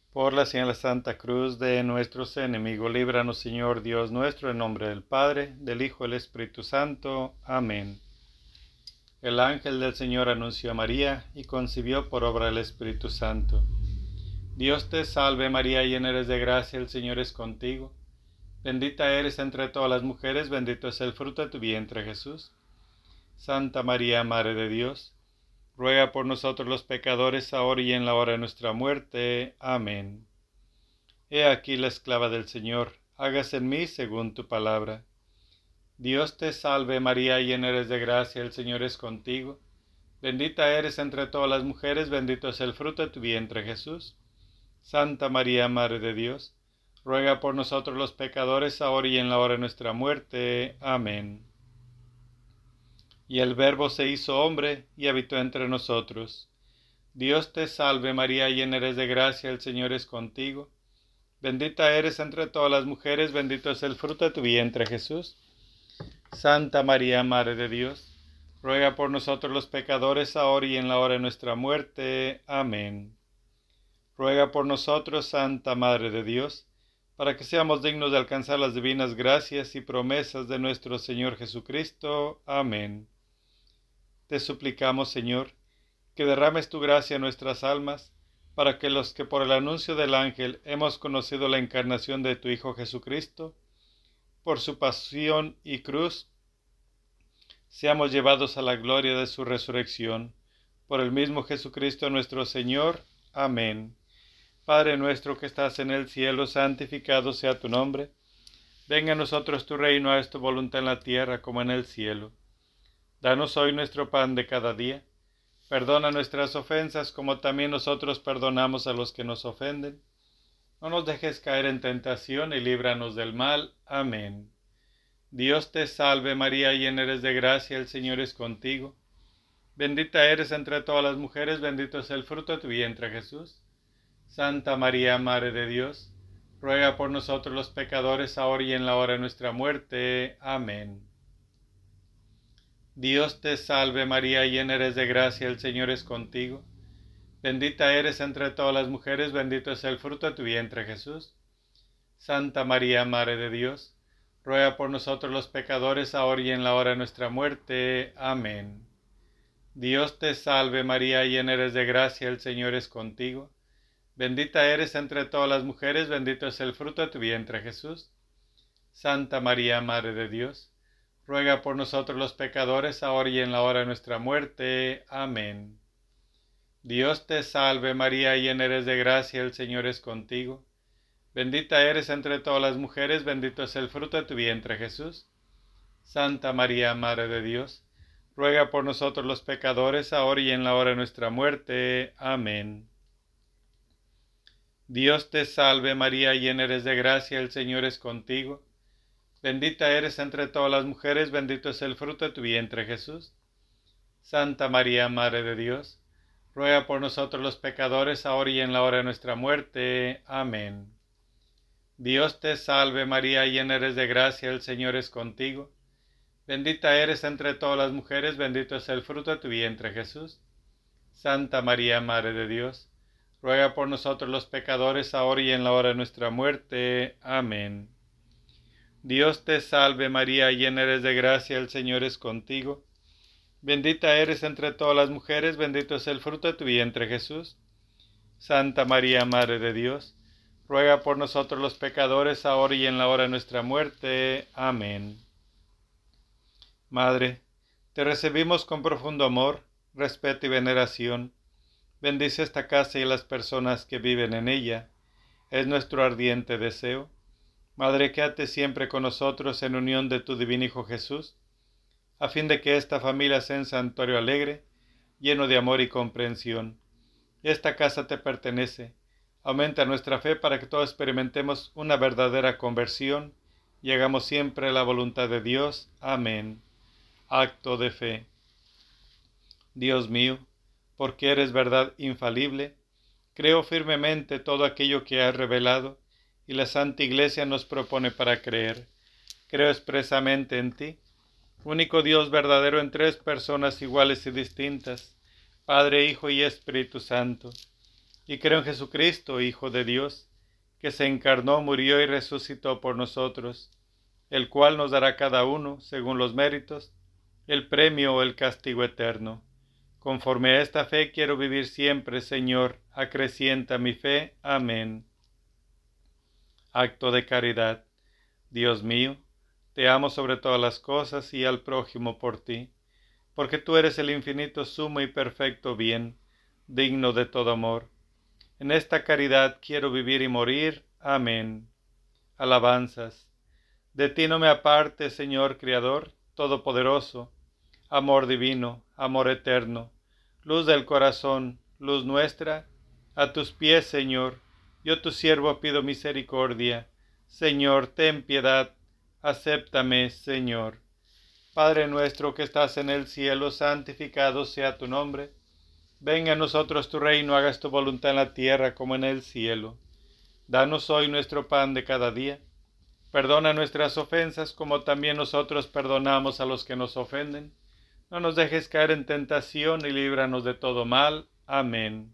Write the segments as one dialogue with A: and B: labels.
A: Por la señal de la Santa Cruz de nuestros enemigos, líbranos, Señor Dios nuestro, en nombre del Padre, del Hijo y del Espíritu Santo. Amén. El ángel del Señor anunció a María y concibió por obra del Espíritu Santo. Dios te salve María, llena eres de gracia, el Señor es contigo. Bendita eres entre todas las mujeres, bendito es el fruto de tu vientre Jesús. Santa María, Madre de Dios, ruega por nosotros los pecadores, ahora y en la hora de nuestra muerte. Amén. He aquí la esclava del Señor, hágase en mí según tu palabra. Dios te salve María, llena eres de gracia, el Señor es contigo. Bendita eres entre todas las mujeres, bendito es el fruto de tu vientre Jesús. Santa María, Madre de Dios, ruega por nosotros los pecadores, ahora y en la hora de nuestra muerte. Amén. Y el Verbo se hizo hombre y habitó entre nosotros. Dios te salve María, llena eres de gracia, el Señor es contigo. Bendita eres entre todas las mujeres, bendito es el fruto de tu vientre Jesús. Santa María, Madre de Dios, ruega por nosotros los pecadores, ahora y en la hora de nuestra muerte. Amén. Ruega por nosotros, Santa Madre de Dios, para que seamos dignos de alcanzar las divinas gracias y promesas de nuestro Señor Jesucristo. Amén. Te suplicamos, Señor, que derrames tu gracia en nuestras almas, para que los que por el anuncio del ángel hemos conocido la encarnación de tu Hijo Jesucristo, por su pasión y cruz, seamos llevados a la gloria de su resurrección. Por el mismo Jesucristo nuestro Señor. Amén. Padre nuestro que estás en el cielo, santificado sea tu nombre. Venga a nosotros tu reino, haz tu voluntad en la tierra como en el cielo. Danos hoy nuestro pan de cada día. Perdona nuestras ofensas como también nosotros perdonamos a los que nos ofenden. No nos dejes caer en tentación y líbranos del mal. Amén. Dios te salve María, llena eres de gracia, el Señor es contigo. Bendita eres entre todas las mujeres, bendito es el fruto de tu vientre Jesús. Santa María, Madre de Dios, ruega por nosotros los pecadores, ahora y en la hora de nuestra muerte. Amén. Dios te salve María, llena eres de gracia, el Señor es contigo. Bendita eres entre todas las mujeres, bendito es el fruto de tu vientre Jesús. Santa María, Madre de Dios, ruega por nosotros los pecadores, ahora y en la hora de nuestra muerte. Amén. Dios te salve María, llena eres de gracia, el Señor es contigo. Bendita eres entre todas las mujeres, bendito es el fruto de tu vientre Jesús. Santa María, Madre de Dios, ruega por nosotros los pecadores, ahora y en la hora de nuestra muerte. Amén. Dios te salve María, llena eres de gracia, el Señor es contigo. Bendita eres entre todas las mujeres, bendito es el fruto de tu vientre Jesús. Santa María, Madre de Dios, ruega por nosotros los pecadores, ahora y en la hora de nuestra muerte. Amén. Dios te salve María, llena eres de gracia, el Señor es contigo. Bendita eres entre todas las mujeres, bendito es el fruto de tu vientre Jesús. Santa María, Madre de Dios, ruega por nosotros los pecadores, ahora y en la hora de nuestra muerte. Amén. Dios te salve María, llena eres de gracia, el Señor es contigo. Bendita eres entre todas las mujeres, bendito es el fruto de tu vientre Jesús. Santa María, Madre de Dios, ruega por nosotros los pecadores, ahora y en la hora de nuestra muerte. Amén. Dios te salve María, llena eres de gracia, el Señor es contigo. Bendita eres entre todas las mujeres, bendito es el fruto de tu vientre Jesús. Santa María, Madre de Dios, ruega por nosotros los pecadores, ahora y en la hora de nuestra muerte. Amén. Madre, te recibimos con profundo amor, respeto y veneración. Bendice esta casa y las personas que viven en ella. Es nuestro ardiente deseo. Madre, quédate siempre con nosotros en unión de tu divino Hijo Jesús, a fin de que esta familia sea un santuario alegre, lleno de amor y comprensión. Esta casa te pertenece. Aumenta nuestra fe para que todos experimentemos una verdadera conversión y hagamos siempre la voluntad de Dios. Amén. Acto de fe. Dios mío, porque eres verdad infalible, creo firmemente todo aquello que has revelado y la Santa Iglesia nos propone para creer. Creo expresamente en ti, único Dios verdadero en tres personas iguales y distintas, Padre, Hijo y Espíritu Santo. y creo en Jesucristo, Hijo de Dios, que se encarnó, murió y resucitó por nosotros, el cual nos dará cada uno, según los méritos, el premio o el castigo eterno. Conforme a esta fe quiero vivir siempre, Señor, acrecienta mi fe. Amén. Acto de caridad. Dios mío, te amo sobre todas las cosas y al prójimo por ti, porque tú eres el infinito, sumo y perfecto bien, digno de todo amor. En esta caridad quiero vivir y morir. Amén. Alabanzas. De ti no me aparte, Señor Criador, Todopoderoso, amor divino, amor eterno, luz del corazón, luz nuestra, a tus pies, Señor, yo tu siervo pido misericordia. Señor, ten piedad, acéptame, Señor. Padre nuestro que estás en el cielo, santificado sea tu nombre. Venga a nosotros tu reino, hagas tu voluntad en la tierra como en el cielo. Danos hoy nuestro pan de cada día. Perdona nuestras ofensas como también nosotros perdonamos a los que nos ofenden. No nos dejes caer en tentación y líbranos de todo mal. Amén.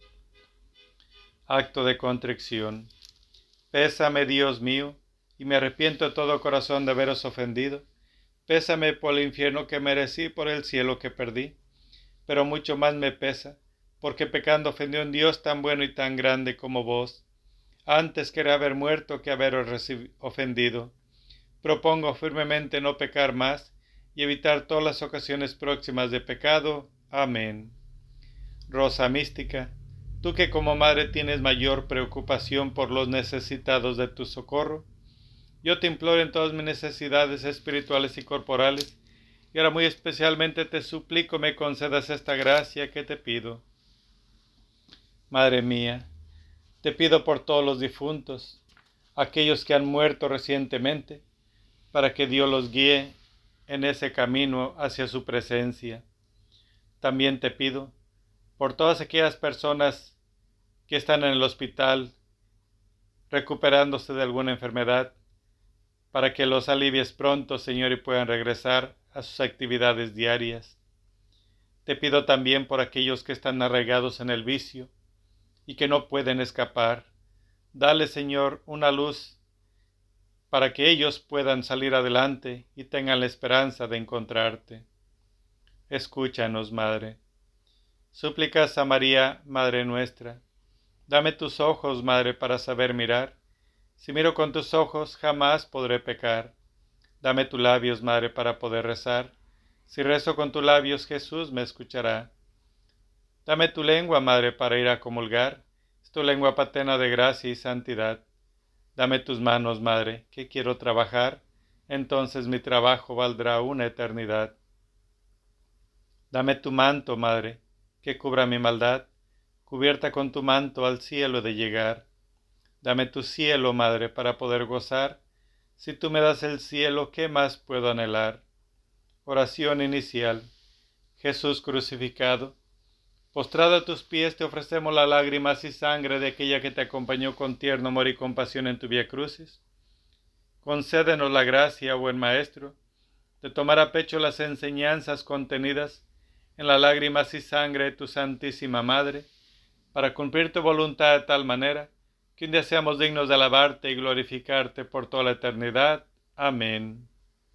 A: Acto de contrición. Pésame, Dios mío, y me arrepiento de todo corazón de haberos ofendido. Pésame por el infierno que merecí, por el cielo que perdí. Pero mucho más me pesa, porque pecando ofendió a un Dios tan bueno y tan grande como vos. Antes quería haber muerto que haberos ofendido. Propongo firmemente no pecar más y evitar todas las ocasiones próximas de pecado. Amén. Rosa mística, tú que como madre tienes mayor preocupación por los necesitados de tu socorro, yo te imploro en todas mis necesidades espirituales y corporales, y ahora muy especialmente te suplico me concedas esta gracia que te pido. Madre mía, te pido por todos los difuntos, aquellos que han muerto recientemente, para que Dios los guíe en ese camino hacia su presencia. También te pido por todas aquellas personas que están en el hospital recuperándose de alguna enfermedad, para que los alivies pronto, Señor, y puedan regresar a sus actividades diarias. Te pido también por aquellos que están arraigados en el vicio y que no pueden escapar. Dale, Señor, una luz para que ellos puedan salir adelante y tengan la esperanza de encontrarte. Escúchanos, Madre. Súplicas a María, Madre nuestra. Dame tus ojos, Madre, para saber mirar. Si miro con tus ojos, jamás podré pecar. Dame tus labios, Madre, para poder rezar. Si rezo con tus labios, Jesús me escuchará. Dame tu lengua, Madre, para ir a comulgar. Es tu lengua paterna de gracia y santidad. Dame tus manos, Madre, que quiero trabajar. Entonces mi trabajo valdrá una eternidad. Dame tu manto, Madre, que cubra mi maldad. Cubierta con tu manto al cielo he de llegar. Dame tu cielo, Madre, para poder gozar. Si tú me das el cielo, ¿qué más puedo anhelar? Oración inicial. Jesús crucificado, postrado a tus pies te ofrecemos las lágrimas y sangre de aquella que te acompañó con tierno amor y compasión en tu vía crucis. Concédenos la gracia, buen Maestro, de tomar a pecho las enseñanzas contenidas en las lágrimas y sangre de tu Santísima Madre, para cumplir tu voluntad de tal manera que un día seamos dignos de alabarte y glorificarte por toda la eternidad. Amén.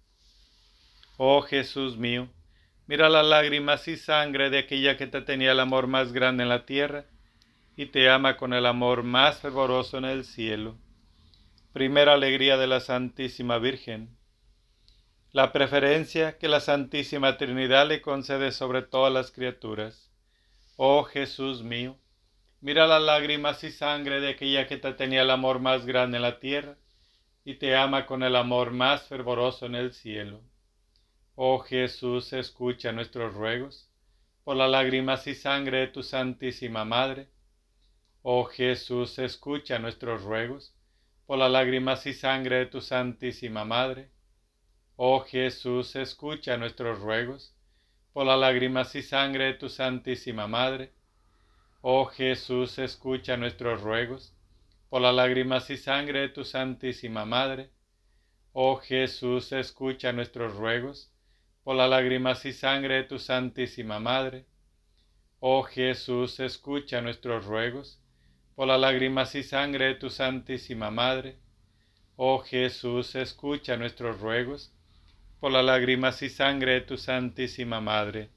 A: Oh Jesús mío, mira las lágrimas y sangre de aquella que te tenía el amor más grande en la tierra y te ama con el amor más fervoroso en el cielo. Primera alegría de la Santísima Virgen. La preferencia que la Santísima Trinidad le concede sobre todas las criaturas. Oh Jesús mío, mira las lágrimas y sangre de aquella que te tenía el amor más grande en la tierra y te ama con el amor más fervoroso en el cielo. Oh Jesús, escucha nuestros ruegos por las lágrimas y sangre de tu Santísima Madre. Oh Jesús, escucha nuestros ruegos por las lágrimas y sangre de tu Santísima Madre. Oh Jesús, escucha nuestros ruegos por las lágrimas y sangre de tu Santísima Madre. Oh Jesús, escucha nuestros ruegos por las lágrimas y sangre de tu Santísima Madre. Oh Jesús, escucha nuestros ruegos por las lágrimas y sangre de tu Santísima Madre. Oh Jesús, escucha nuestros ruegos por las lágrimas y sangre de tu Santísima Madre. Oh Jesús, escucha nuestros ruegos, por las lágrimas y sangre de tu Santísima Madre.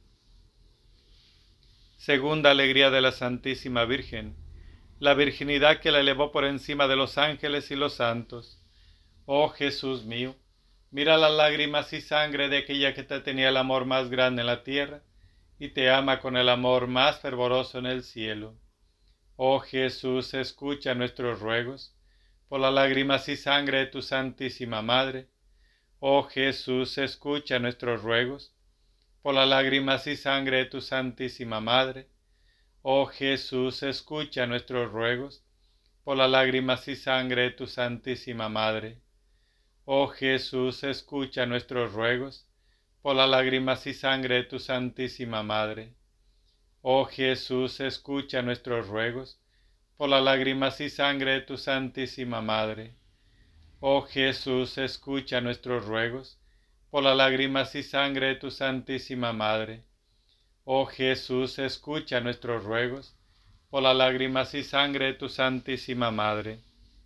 A: Segunda alegría de la Santísima Virgen, la virginidad que la elevó por encima de los ángeles y los santos. Oh Jesús mío, mira las lágrimas y sangre de aquella que te tenía el amor más grande en la tierra y te ama con el amor más fervoroso en el cielo. Oh Jesús, escucha nuestros ruegos, por las lágrimas y sangre de tu Santísima Madre. Oh Jesús, escucha nuestros ruegos, por las lágrimas y sangre de tu Santísima Madre. Oh Jesús, escucha nuestros ruegos, por las lágrimas y sangre de tu Santísima Madre. Oh Jesús, escucha nuestros ruegos, por las lágrimas y sangre de tu Santísima Madre. Oh Jesús, escucha nuestros ruegos, por las lágrimas y sangre de tu Santísima Madre. Oh Jesús, escucha nuestros ruegos, por las lágrimas y sangre de tu Santísima Madre. Oh Jesús, escucha nuestros ruegos, por las lágrimas y sangre de tu Santísima Madre.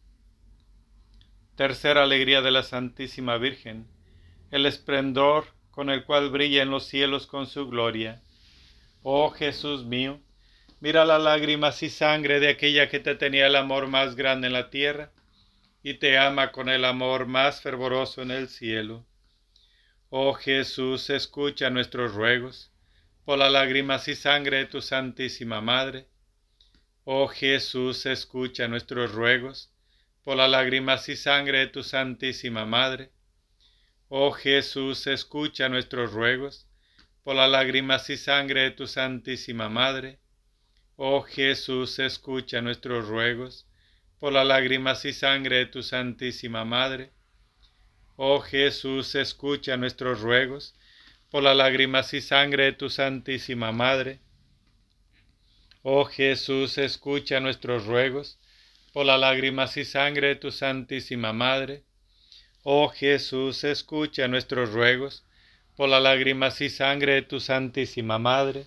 A: Tercera alegría de la Santísima Virgen, el esplendor con el cual brilla en los cielos con su gloria. Oh Jesús mío, mira las lágrimas y sangre de aquella que te tenía el amor más grande en la tierra y te ama con el amor más fervoroso en el cielo. Oh Jesús, escucha nuestros ruegos, por las lágrimas y sangre de tu Santísima Madre. Oh Jesús, escucha nuestros ruegos, por las lágrimas y sangre de tu Santísima Madre. Oh Jesús, escucha nuestros ruegos, por las lágrimas y sangre de tu Santísima Madre. Oh Jesús, escucha nuestros ruegos, por las lágrimas y sangre de tu Santísima Madre. Oh Jesús, escucha nuestros ruegos, por las lágrimas y sangre de tu Santísima Madre. Oh Jesús, escucha nuestros ruegos, por las lágrimas y sangre de tu Santísima Madre. Oh Jesús, escucha nuestros ruegos, por las lágrimas y sangre de tu Santísima Madre.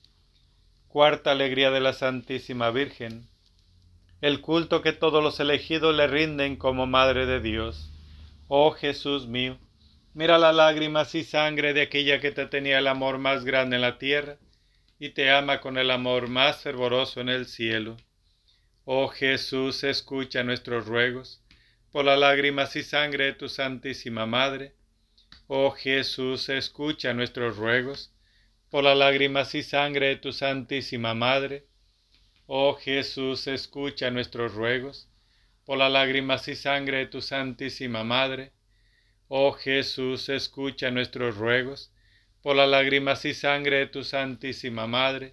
A: Cuarta alegría de la Santísima Virgen, el culto que todos los elegidos le rinden como Madre de Dios. Oh Jesús mío, mira las lágrimas y sangre de aquella que te tenía el amor más grande en la tierra y te ama con el amor más fervoroso en el cielo. Oh Jesús, escucha nuestros ruegos, por las lágrimas y sangre de tu Santísima Madre. Oh Jesús, escucha nuestros ruegos, por las lágrimas y sangre de tu Santísima Madre. Oh Jesús, escucha nuestros ruegos, por las lágrimas y sangre de tu Santísima Madre. Oh Jesús, escucha nuestros ruegos, por las lágrimas y sangre de tu Santísima Madre.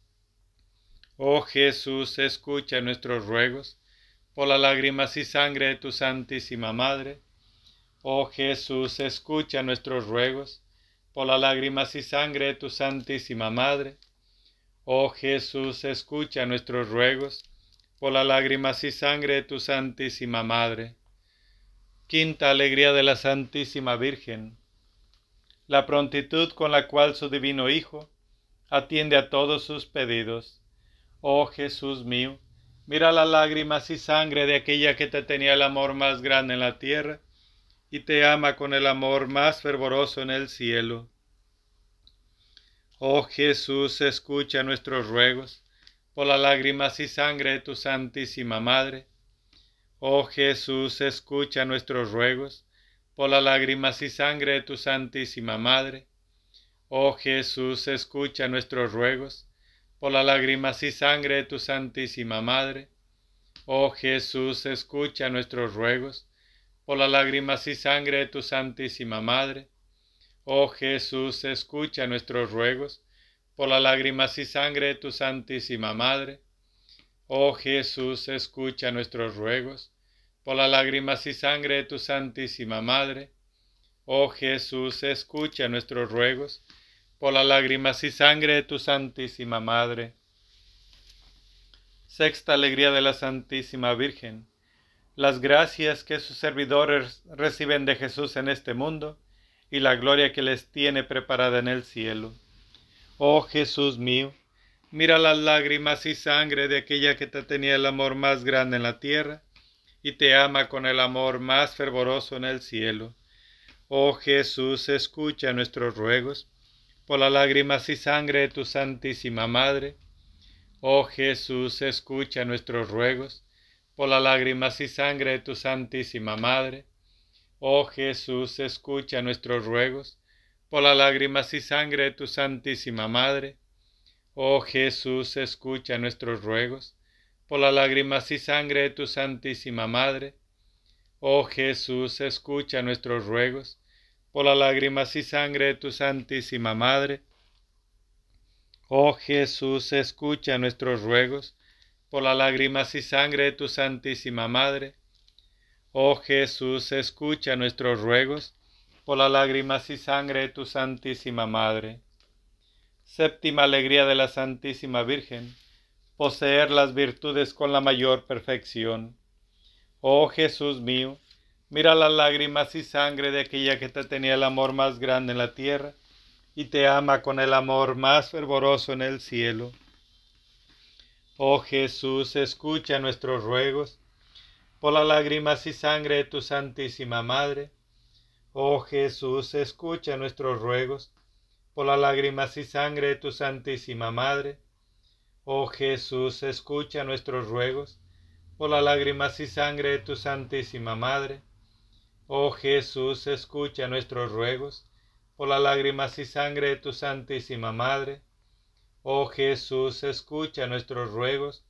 A: Oh Jesús, escucha nuestros ruegos, por las lágrimas y sangre de tu Santísima Madre. Oh Jesús, escucha nuestros ruegos, por las lágrimas y sangre de tu Santísima Madre. Oh Jesús, escucha nuestros ruegos, por las lágrimas y sangre de tu Santísima Madre. Quinta alegría de la Santísima Virgen, la prontitud con la cual su divino Hijo atiende a todos sus pedidos. Oh Jesús mío, mira las lágrimas y sangre de aquella que te tenía el amor más grande en la tierra y te ama con el amor más fervoroso en el cielo. Oh Jesús, escucha nuestros ruegos, por las lágrimas y sangre de tu Santísima Madre. Oh Jesús, escucha nuestros ruegos, por las lágrimas y sangre de tu Santísima Madre. Oh Jesús, escucha nuestros ruegos, por las lágrimas y sangre de tu Santísima Madre. Oh Jesús, escucha nuestros ruegos, por las lágrimas y sangre de tu Santísima Madre. Oh Jesús, escucha nuestros ruegos, por las lágrimas y sangre de tu Santísima Madre. Oh Jesús, escucha nuestros ruegos, por las lágrimas y sangre de tu Santísima Madre. Oh Jesús, escucha nuestros ruegos, por las lágrimas y sangre de tu Santísima Madre. Sexta alegría de la Santísima Virgen, las gracias que sus servidores reciben de Jesús en este mundo y la gloria que les tiene preparada en el cielo. Oh Jesús mío, Mira las lágrimas y sangre de aquella que te tenía el amor más grande en la tierra y te ama con el amor más fervoroso en el cielo. Oh Jesús, escucha nuestros ruegos por las lágrimas y sangre de tu Santísima Madre. Oh Jesús, escucha nuestros ruegos por las lágrimas y sangre de tu Santísima Madre. Oh Jesús, escucha nuestros ruegos por las lágrimas y sangre de tu Santísima Madre. Oh Jesús, escucha nuestros ruegos por las lágrimas y sangre de tu Santísima Madre. Oh Jesús, escucha nuestros ruegos por las lágrimas y sangre de tu Santísima Madre. Oh Jesús, escucha nuestros ruegos por las lágrimas y sangre de tu Santísima Madre. Oh Jesús, escucha nuestros ruegos por las lágrimas y sangre de tu Santísima Madre. Séptima alegría de la Santísima Virgen, poseer las virtudes con la mayor perfección. Oh Jesús mío, mira las lágrimas y sangre de aquella que te tenía el amor más grande en la tierra y te ama con el amor más fervoroso en el cielo. Oh Jesús, escucha nuestros ruegos por las lágrimas y sangre de tu Santísima Madre. Oh Jesús, escucha nuestros ruegos por las lágrimas y sangre de tu Santísima Madre. Oh Jesús, escucha nuestros ruegos por las lágrimas y sangre de tu Santísima Madre. Oh Jesús, escucha nuestros ruegos por las lágrimas y sangre de tu Santísima Madre. Oh Jesús, escucha nuestros ruegos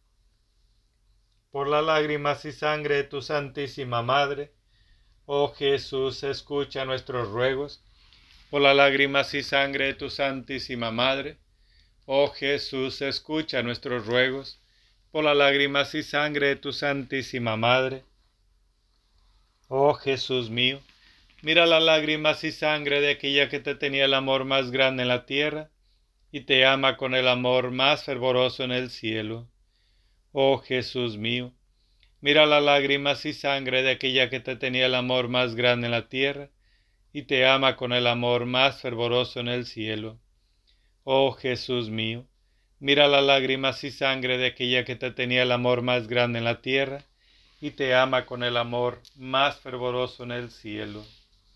A: por las lágrimas y sangre de tu Santísima Madre. Oh Jesús, escucha nuestros ruegos por las lágrimas y sangre de tu Santísima Madre. Oh Jesús, escucha nuestros ruegos por las lágrimas y sangre de tu Santísima Madre. Oh Jesús mío, mira las lágrimas y sangre de aquella que te tenía el amor más grande en la tierra y te ama con el amor más fervoroso en el cielo. Oh Jesús mío, mira las lágrimas y sangre de aquella que te tenía el amor más grande en la tierra y te ama con el amor más fervoroso en el cielo. Oh Jesús mío, mira las lágrimas y sangre de aquella que te tenía el amor más grande en la tierra y te ama con el amor más fervoroso en el cielo.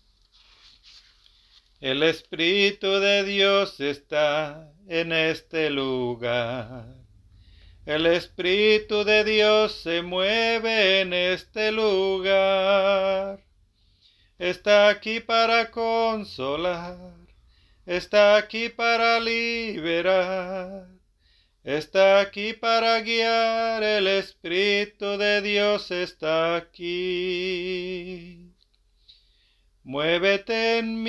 A: El Espíritu de Dios está en este lugar. El Espíritu de Dios se mueve en este lugar. Está aquí para consolar, está aquí para liberar, está aquí para guiar, el Espíritu de Dios está aquí. Muévete en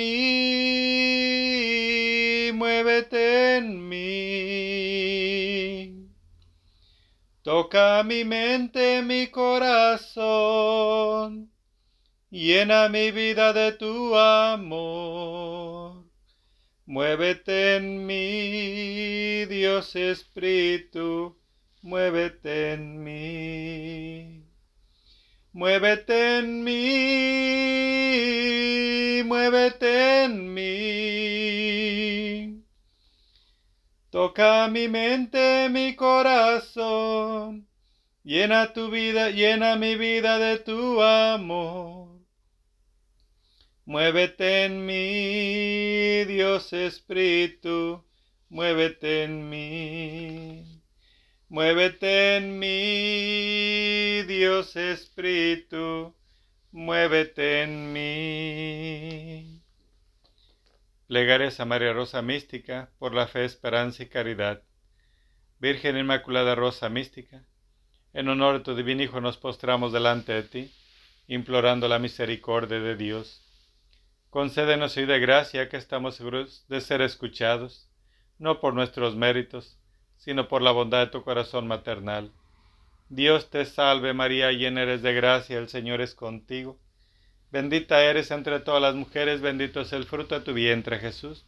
A: mí, muévete en mí. Toca mi mente, mi corazón. Llena mi vida de tu amor. Muévete en mí, Dios Espíritu, muévete en mí. Muévete en mí, muévete en mí. Toca mi mente, mi corazón. Llena tu vida, llena mi vida de tu amor. Muévete en mí, Dios Espíritu, muévete en mí. Muévete en mí, Dios Espíritu, muévete en mí. Plegarias a María Rosa Mística por la fe, esperanza y caridad. Virgen Inmaculada Rosa Mística, en honor de tu divino Hijo nos postramos delante de ti, implorando la misericordia de Dios. Concédenos hoy de gracia que estamos seguros de ser escuchados, no por nuestros méritos, sino por la bondad de tu corazón maternal. Dios te salve María, llena eres de gracia, el Señor es contigo. Bendita eres entre todas las mujeres, bendito es el fruto de tu vientre Jesús.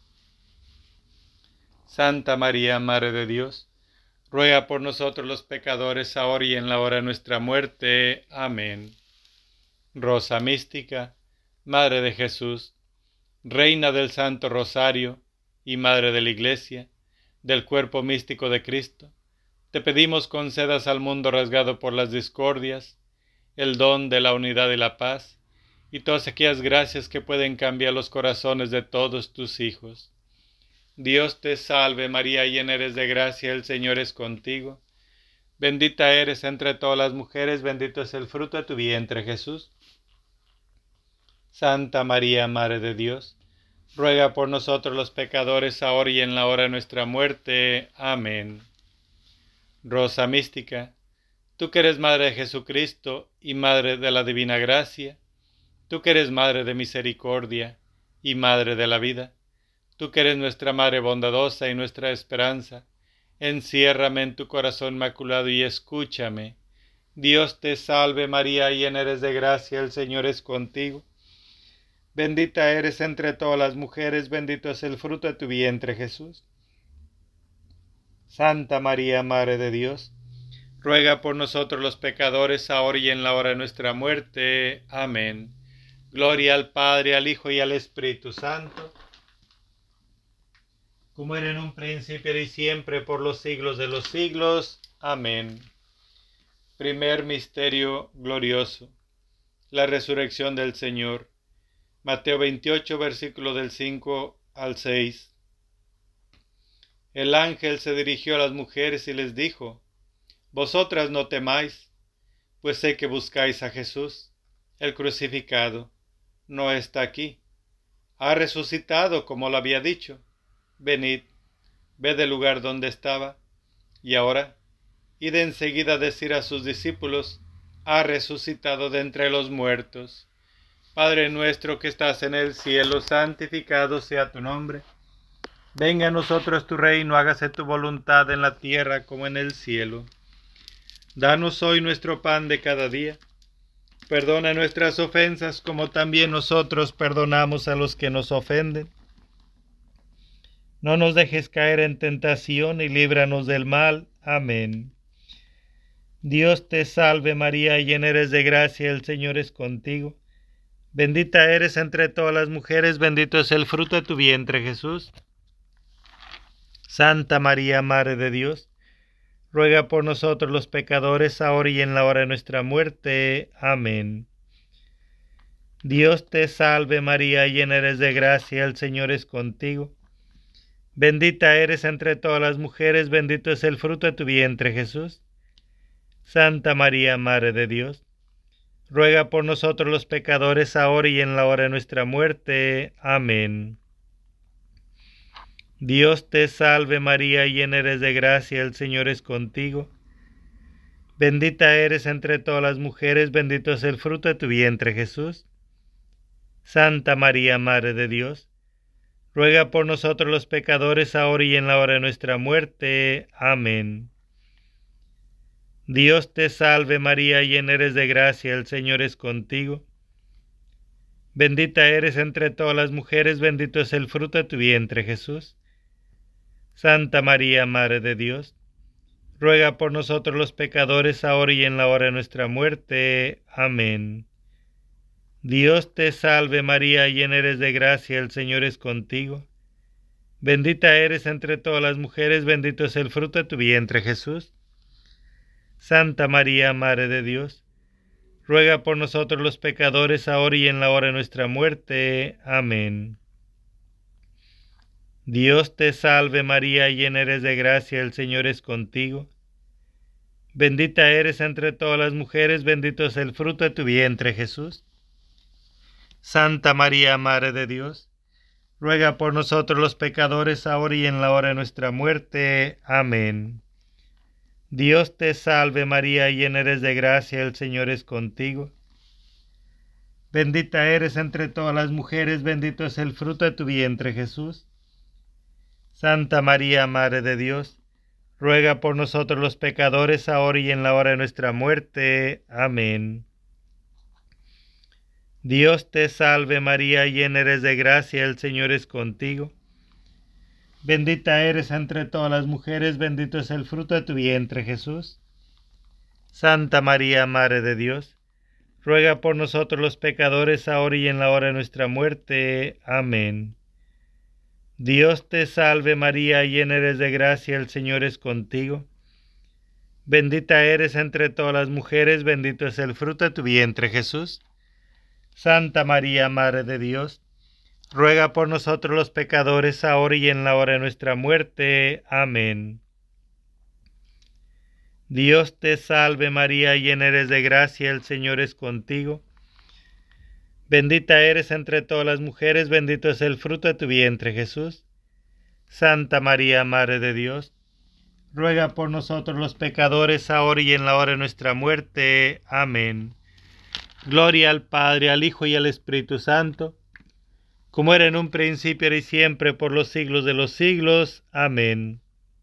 A: Santa María, Madre de Dios, ruega por nosotros los pecadores, ahora y en la hora de nuestra muerte. Amén. Rosa Mística, Madre de Jesús, Reina del Santo Rosario y Madre de la Iglesia, del cuerpo místico de Cristo, te pedimos concedas al mundo rasgado por las discordias el don de la unidad y la paz, y todas aquellas gracias que pueden cambiar los corazones de todos tus hijos. Dios te salve María, llena eres de gracia, el Señor es contigo. Bendita eres entre todas las mujeres, bendito es el fruto de tu vientre Jesús. Santa María, Madre de Dios, ruega por nosotros los pecadores, ahora y en la hora de nuestra muerte. Amén. Rosa mística, tú que eres Madre de Jesucristo y Madre de la Divina Gracia, tú que eres Madre de Misericordia y Madre de la Vida, tú que eres nuestra Madre bondadosa y nuestra esperanza, enciérrame en tu corazón inmaculado y escúchame. Dios te salve María, llena eres de gracia, el Señor es contigo. Bendita eres entre todas las mujeres, bendito es el fruto de tu vientre Jesús. Santa María, Madre de Dios, ruega por nosotros los pecadores, ahora y en la hora de nuestra muerte. Amén. Gloria al Padre, al Hijo y al Espíritu Santo, como era en un principio y siempre, por los siglos de los siglos. Amén. Primer misterio glorioso, la resurrección del Señor. Mateo 28, versículo del 5 al 6. El ángel se dirigió a las mujeres y les dijo: Vosotras no temáis, pues sé que buscáis a Jesús, el crucificado. No está aquí. Ha resucitado como lo había dicho. Venid, ved el lugar donde estaba. Y ahora, id enseguida a decir a sus discípulos: ha resucitado de entre los muertos. Padre nuestro que estás en el cielo, santificado sea tu nombre. Venga a nosotros tu reino, hágase tu voluntad en la tierra como en el cielo. Danos hoy nuestro pan de cada día. Perdona nuestras ofensas como también nosotros perdonamos a los que nos ofenden. No nos dejes caer en tentación y líbranos del mal. Amén. Dios te salve María, llena eres de gracia, el Señor es contigo. Bendita eres entre todas las mujeres, bendito es el fruto de tu vientre Jesús. Santa María, Madre de Dios, ruega por nosotros los pecadores, ahora y en la hora de nuestra muerte. Amén. Dios te salve María, llena eres de gracia, el Señor es contigo. Bendita eres entre todas las mujeres, bendito es el fruto de tu vientre Jesús. Santa María, Madre de Dios, ruega por nosotros los pecadores, ahora y en la hora de nuestra muerte. Amén. Dios te salve María, llena eres de gracia, el Señor es contigo. Bendita eres entre todas las mujeres, bendito es el fruto de tu vientre Jesús. Santa María, Madre de Dios, ruega por nosotros los pecadores, ahora y en la hora de nuestra muerte. Amén. Dios te salve María, llena eres de gracia, el Señor es contigo. Bendita eres entre todas las mujeres, bendito es el fruto de tu vientre Jesús. Santa María, Madre de Dios, ruega por nosotros los pecadores, ahora y en la hora de nuestra muerte. Amén. Dios te salve María, llena eres de gracia, el Señor es contigo. Bendita eres entre todas las mujeres, bendito es el fruto de tu vientre Jesús. Santa María, Madre de Dios, ruega por nosotros los pecadores, ahora y en la hora de nuestra muerte. Amén. Dios te salve María, llena eres de gracia, el Señor es contigo. Bendita eres entre todas las mujeres, bendito es el fruto de tu vientre Jesús. Santa María, Madre de Dios, ruega por nosotros los pecadores, ahora y en la hora de nuestra muerte. Amén. Dios te salve María, llena eres de gracia, el Señor es contigo. Bendita eres entre todas las mujeres, bendito es el fruto de tu vientre Jesús. Santa María, Madre de Dios, ruega por nosotros los pecadores, ahora y en la hora de nuestra muerte. Amén. Dios te salve María, llena eres de gracia, el Señor es contigo. Bendita eres entre todas las mujeres, bendito es el fruto de tu vientre Jesús. Santa María, Madre de Dios, ruega por nosotros los pecadores, ahora y en la hora de nuestra muerte. Amén. Dios te salve María, llena eres de gracia, el Señor es contigo. Bendita eres entre todas las mujeres, bendito es el fruto de tu vientre, Jesús. Santa María, Madre de Dios, ruega por nosotros los pecadores, ahora y en la hora de nuestra muerte. Amén. Dios te salve María, llena eres de gracia, el Señor es contigo. Bendita eres entre todas las mujeres, bendito es el fruto de tu vientre, Jesús. Santa María, Madre de Dios, ruega por nosotros los pecadores, ahora y en la hora de nuestra muerte. Amén. Gloria al Padre, al Hijo y al Espíritu Santo, como era en un principio, ahora y siempre, por los siglos de los siglos. Amén.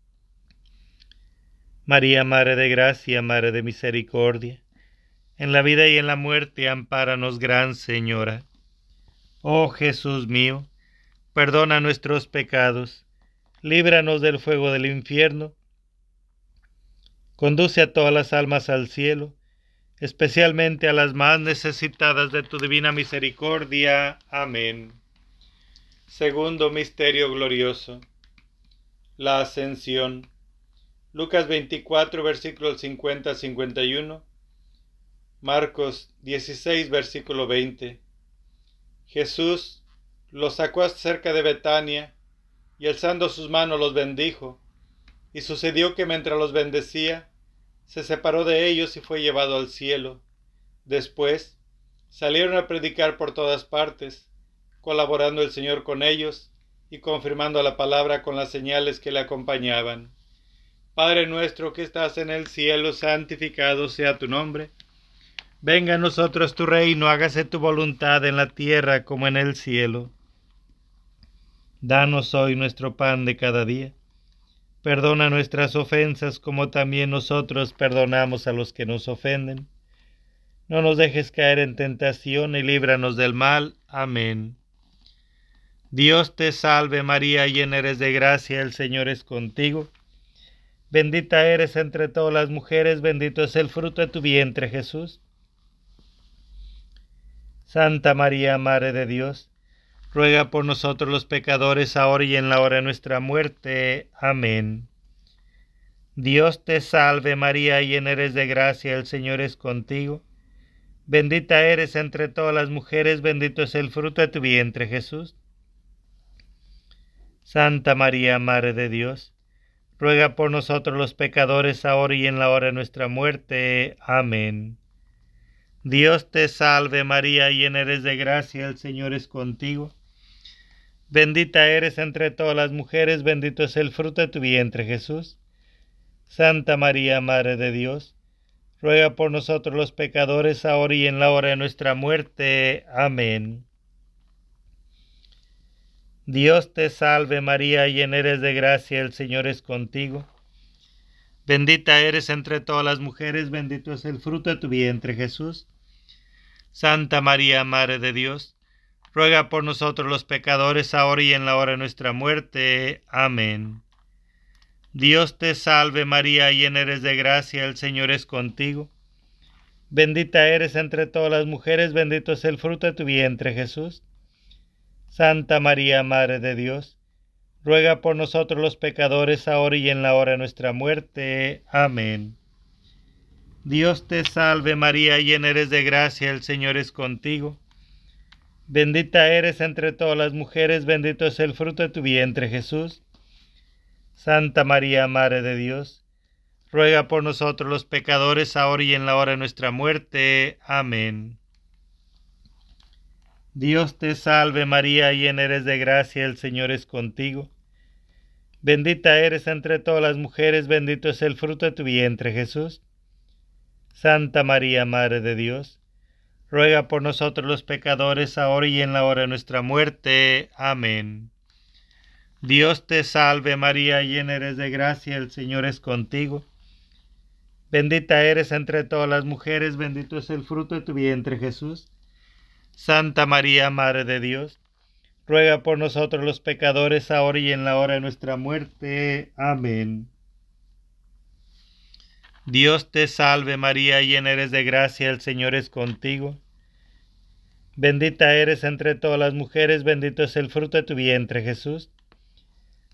A: María, Madre de Gracia, Madre de Misericordia, en la vida y en la muerte, ampáranos, Gran Señora. Oh Jesús mío, perdona nuestros pecados, líbranos del fuego del infierno, conduce a todas las almas al cielo, especialmente a las más necesitadas de tu divina misericordia. Amén. Segundo misterio glorioso, la Ascensión. Lucas 24, versículos 50-51. Marcos 16, versículo 20. Jesús los sacó cerca de Betania y alzando sus manos los bendijo. Y sucedió que mientras los bendecía, se separó de ellos y fue llevado al cielo. Después salieron a predicar por todas partes, colaborando el Señor con ellos y confirmando la palabra con las señales que le acompañaban. Padre nuestro que estás en el cielo, santificado sea tu nombre. Venga a nosotros tu reino, hágase tu voluntad en la tierra como en el cielo. Danos hoy nuestro pan de cada día. Perdona nuestras ofensas como también nosotros perdonamos a los que nos ofenden. No nos dejes caer en tentación y líbranos del mal. Amén. Dios te salve María, llena eres de gracia, el Señor es contigo. Bendita eres entre todas las mujeres, bendito es el fruto de tu vientre, Jesús. Santa María, Madre de Dios, ruega por nosotros los pecadores, ahora y en la hora de nuestra muerte. Amén. Dios te salve María, llena eres de gracia, el Señor es contigo. Bendita eres entre todas las mujeres, bendito es el fruto de tu vientre, Jesús. Santa María, Madre de Dios, ruega por nosotros los pecadores, ahora y en la hora de nuestra muerte. Amén. Dios te salve María, llena eres de gracia, el Señor es contigo. Bendita eres entre todas las mujeres, bendito es el fruto de tu vientre, Jesús. Santa María, Madre de Dios, ruega por nosotros los pecadores, ahora y en la hora de nuestra muerte. Amén. Dios te salve María, llena eres de gracia, el Señor es contigo. Bendita eres entre todas las mujeres, bendito es el fruto de tu vientre, Jesús. Santa María, Madre de Dios, ruega por nosotros los pecadores, ahora y en la hora de nuestra muerte. Amén. Dios te salve María, llena eres de gracia, el Señor es contigo. Bendita eres entre todas las mujeres, bendito es el fruto de tu vientre, Jesús. Santa María, Madre de Dios, ruega por nosotros los pecadores, ahora y en la hora de nuestra muerte. Amén. Dios te salve María, llena eres de gracia, el Señor es contigo. Bendita eres entre todas las mujeres, bendito es el fruto de tu vientre, Jesús. Santa María, Madre de Dios, ruega por nosotros los pecadores, ahora y en la hora de nuestra muerte. Amén. Dios te salve María, llena eres de gracia, el Señor es contigo. Bendita eres entre todas las mujeres, bendito es el fruto de tu vientre, Jesús. Santa María, Madre de Dios, ruega por nosotros los pecadores, ahora y en la hora de nuestra muerte. Amén. Dios te salve María, llena eres de gracia, el Señor es contigo. Bendita eres entre todas las mujeres, bendito es el fruto de tu vientre, Jesús. Santa María, Madre de Dios, ruega por nosotros los pecadores, ahora y en la hora de nuestra muerte. Amén. Dios te salve María, llena eres de gracia, el Señor es contigo. Bendita eres entre todas las mujeres, bendito es el fruto de tu vientre, Jesús.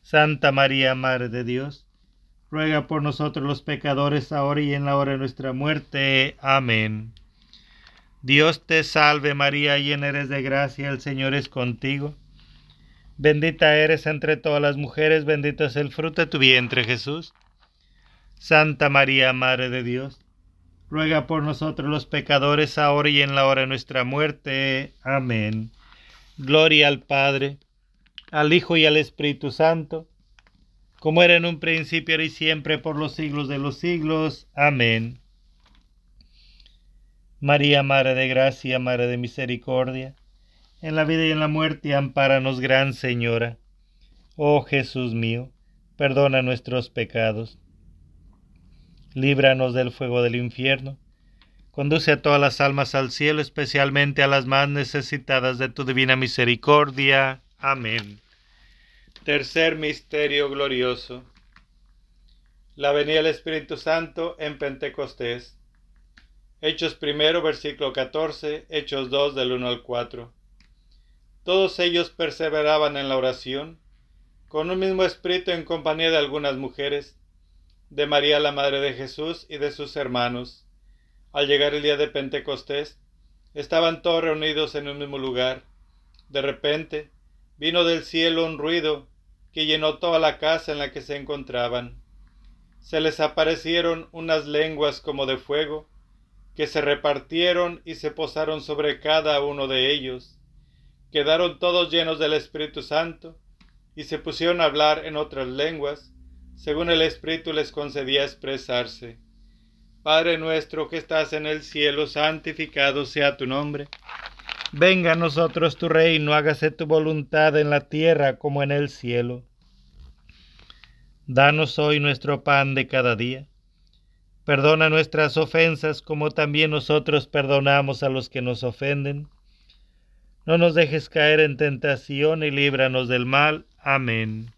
A: Santa María, Madre de Dios, ruega por nosotros los pecadores, ahora y en la hora de nuestra muerte. Amén. Dios te salve María, llena eres de gracia, el Señor es contigo. Bendita eres entre todas las mujeres, bendito es el fruto de tu vientre, Jesús. Santa María, Madre de Dios, ruega por nosotros los pecadores, ahora y en la hora de nuestra muerte. Amén. Gloria al Padre, al Hijo y al Espíritu Santo, como era en un principio, ahora y siempre, por los siglos de los siglos. Amén. María, Madre de Gracia, Madre de Misericordia, en la vida y en la muerte, ampáranos, Gran Señora. Oh Jesús mío, perdona nuestros pecados, líbranos del fuego del infierno, conduce a todas las almas al cielo, especialmente a las más necesitadas de tu divina misericordia. Amén. Tercer misterio glorioso: la venida del Espíritu Santo en Pentecostés. Hechos 1, versículo 14, Hechos 2, del 1 al 4. Todos ellos perseveraban en la oración, con un mismo espíritu, en compañía de algunas mujeres, de María la Madre de Jesús y de sus hermanos. Al llegar el día de Pentecostés, estaban todos reunidos en un mismo lugar. De repente, vino del cielo un ruido que llenó toda la casa en la que se encontraban. Se les aparecieron unas lenguas como de fuego, que se repartieron y se posaron sobre cada uno de ellos. Quedaron todos llenos del Espíritu Santo y se pusieron a hablar en otras lenguas, según el Espíritu les concedía expresarse. Padre nuestro que estás en el cielo, santificado sea tu nombre. Venga a nosotros tu reino, hágase tu voluntad en la tierra como en el cielo. Danos hoy nuestro pan de cada día. Perdona nuestras ofensas, como también nosotros perdonamos a los que nos ofenden. No nos dejes caer en tentación y líbranos del mal. Amén.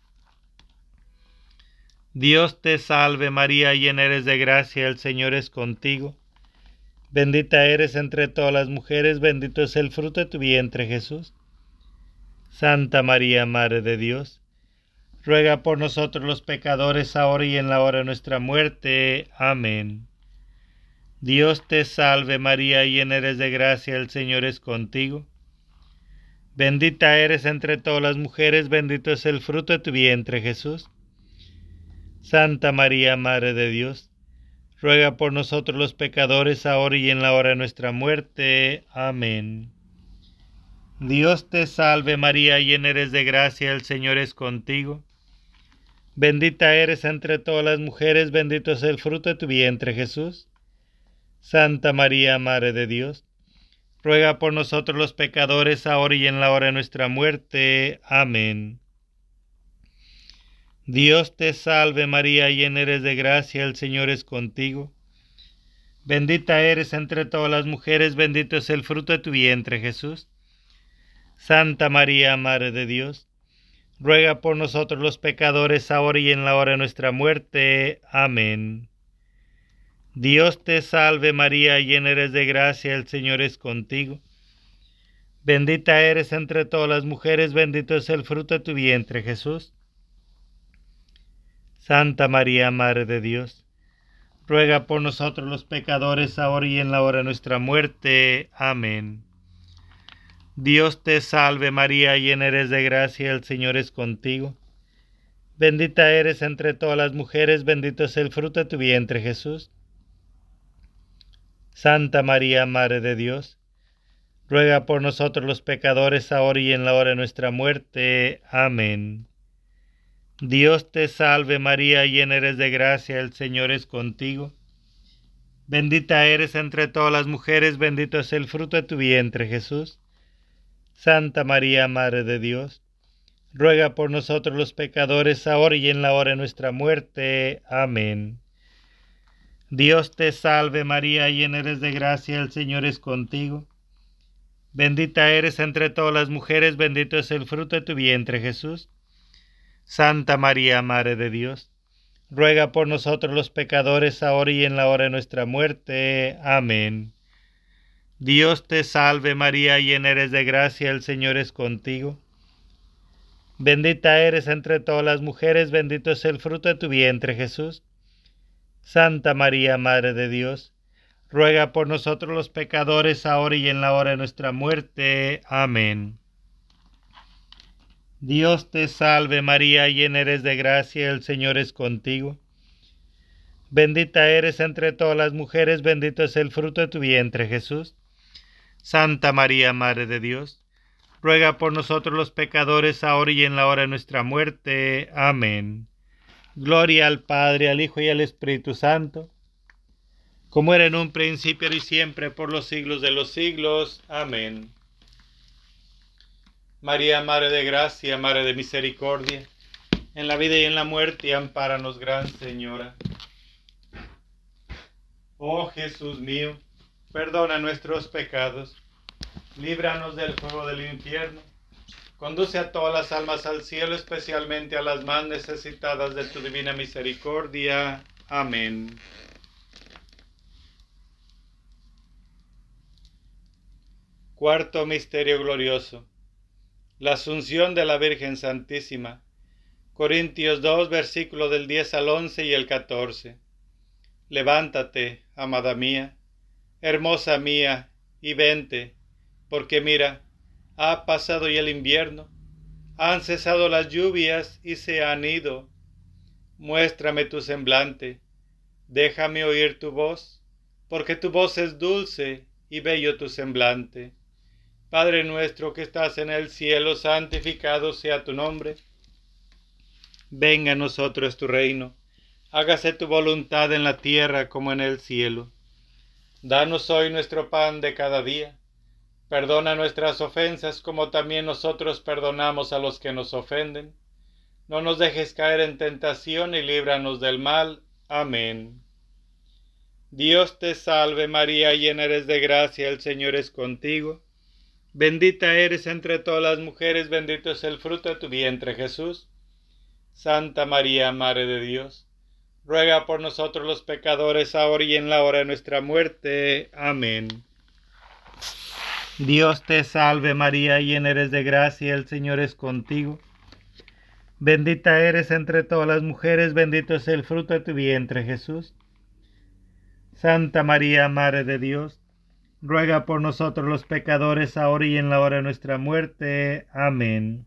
A: Dios te salve María, llena eres de gracia, el Señor es contigo. Bendita eres entre todas las mujeres, bendito es el fruto de tu vientre, Jesús. Santa María, Madre de Dios, ruega por nosotros los pecadores, ahora y en la hora de nuestra muerte. Amén. Dios te salve María, llena eres de gracia, el Señor es contigo. Bendita eres entre todas las mujeres, bendito es el fruto de tu vientre, Jesús. Santa María, Madre de Dios, ruega por nosotros los pecadores, ahora y en la hora de nuestra muerte. Amén. Dios te salve María, llena eres de gracia, el Señor es contigo. Bendita eres entre todas las mujeres, bendito es el fruto de tu vientre, Jesús. Santa María, Madre de Dios, ruega por nosotros los pecadores, ahora y en la hora de nuestra muerte. Amén. Dios te salve María, llena eres de gracia, el Señor es contigo. Bendita eres entre todas las mujeres, bendito es el fruto de tu vientre, Jesús. Santa María, Madre de Dios, ruega por nosotros los pecadores, ahora y en la hora de nuestra muerte. Amén. Dios te salve María, llena eres de gracia, el Señor es contigo. Bendita eres entre todas las mujeres, bendito es el fruto de tu vientre, Jesús. Santa María, Madre de Dios, ruega por nosotros los pecadores, ahora y en la hora de nuestra muerte. Amén. Dios te salve María, llena eres de gracia, el Señor es contigo. Bendita eres entre todas las mujeres, bendito es el fruto de tu vientre, Jesús. Santa María, Madre de Dios, ruega por nosotros los pecadores, ahora y en la hora de nuestra muerte. Amén. Dios te salve María, llena eres de gracia, el Señor es contigo. Bendita eres entre todas las mujeres, bendito es el fruto de tu vientre, Jesús. Santa María, Madre de Dios, ruega por nosotros los pecadores, ahora y en la hora de nuestra muerte. Amén. Dios te salve María, llena eres de gracia, el Señor es contigo. Bendita eres entre todas las mujeres, bendito es el fruto de tu vientre, Jesús. Santa María, Madre de Dios, ruega por nosotros los pecadores, ahora y en la hora de nuestra muerte. Amén. Dios te salve María, llena eres de gracia, el Señor es contigo. Bendita eres entre todas las mujeres, bendito es el fruto de tu vientre, Jesús. Santa María, Madre de Dios, ruega por nosotros los pecadores, ahora y en la hora de nuestra muerte. Amén. Dios te salve María, llena eres de gracia, el Señor es contigo. Bendita eres entre todas las mujeres, bendito es el fruto de tu vientre, Jesús. Santa María, Madre de Dios, ruega por nosotros los pecadores, ahora y en la hora de nuestra muerte. Amén. Gloria al Padre, al Hijo y al Espíritu Santo, como era en un principio y siempre, por los siglos de los siglos. Amén. María, Madre de Gracia, Madre de Misericordia, en la vida y en la muerte, ampáranos, Gran Señora. Oh Jesús mío, perdona nuestros pecados, líbranos del fuego del infierno, conduce a todas las almas al cielo, especialmente a las más necesitadas de tu divina misericordia. Amén. Cuarto misterio glorioso: la Asunción de la Virgen Santísima. Corintios 2, versículo del 10 al 11 y el 14. Levántate, amada mía, hermosa mía, y vente, porque mira, ha pasado ya el invierno, han cesado las lluvias y se han ido. Muéstrame tu semblante, déjame oír tu voz, porque tu voz es dulce y bello tu semblante. Padre nuestro que estás en el cielo, santificado sea tu nombre. Venga a nosotros tu reino, hágase tu voluntad en la tierra como en el cielo. Danos hoy nuestro pan de cada día. Perdona nuestras ofensas como también nosotros perdonamos a los que nos ofenden. No nos dejes caer en tentación y líbranos del mal. Amén. Dios te salve María, llena eres de gracia, el Señor es contigo. Bendita eres entre todas las mujeres, bendito es el fruto de tu vientre, Jesús. Santa María, Madre de Dios, ruega por nosotros los pecadores, ahora y en la hora de nuestra muerte. Amén. Dios te salve María, llena eres de gracia, el Señor es contigo. Bendita eres entre todas las mujeres, bendito es el fruto de tu vientre, Jesús. Santa María, Madre de Dios, ruega por nosotros los pecadores, ahora y en la hora de nuestra muerte. Amén.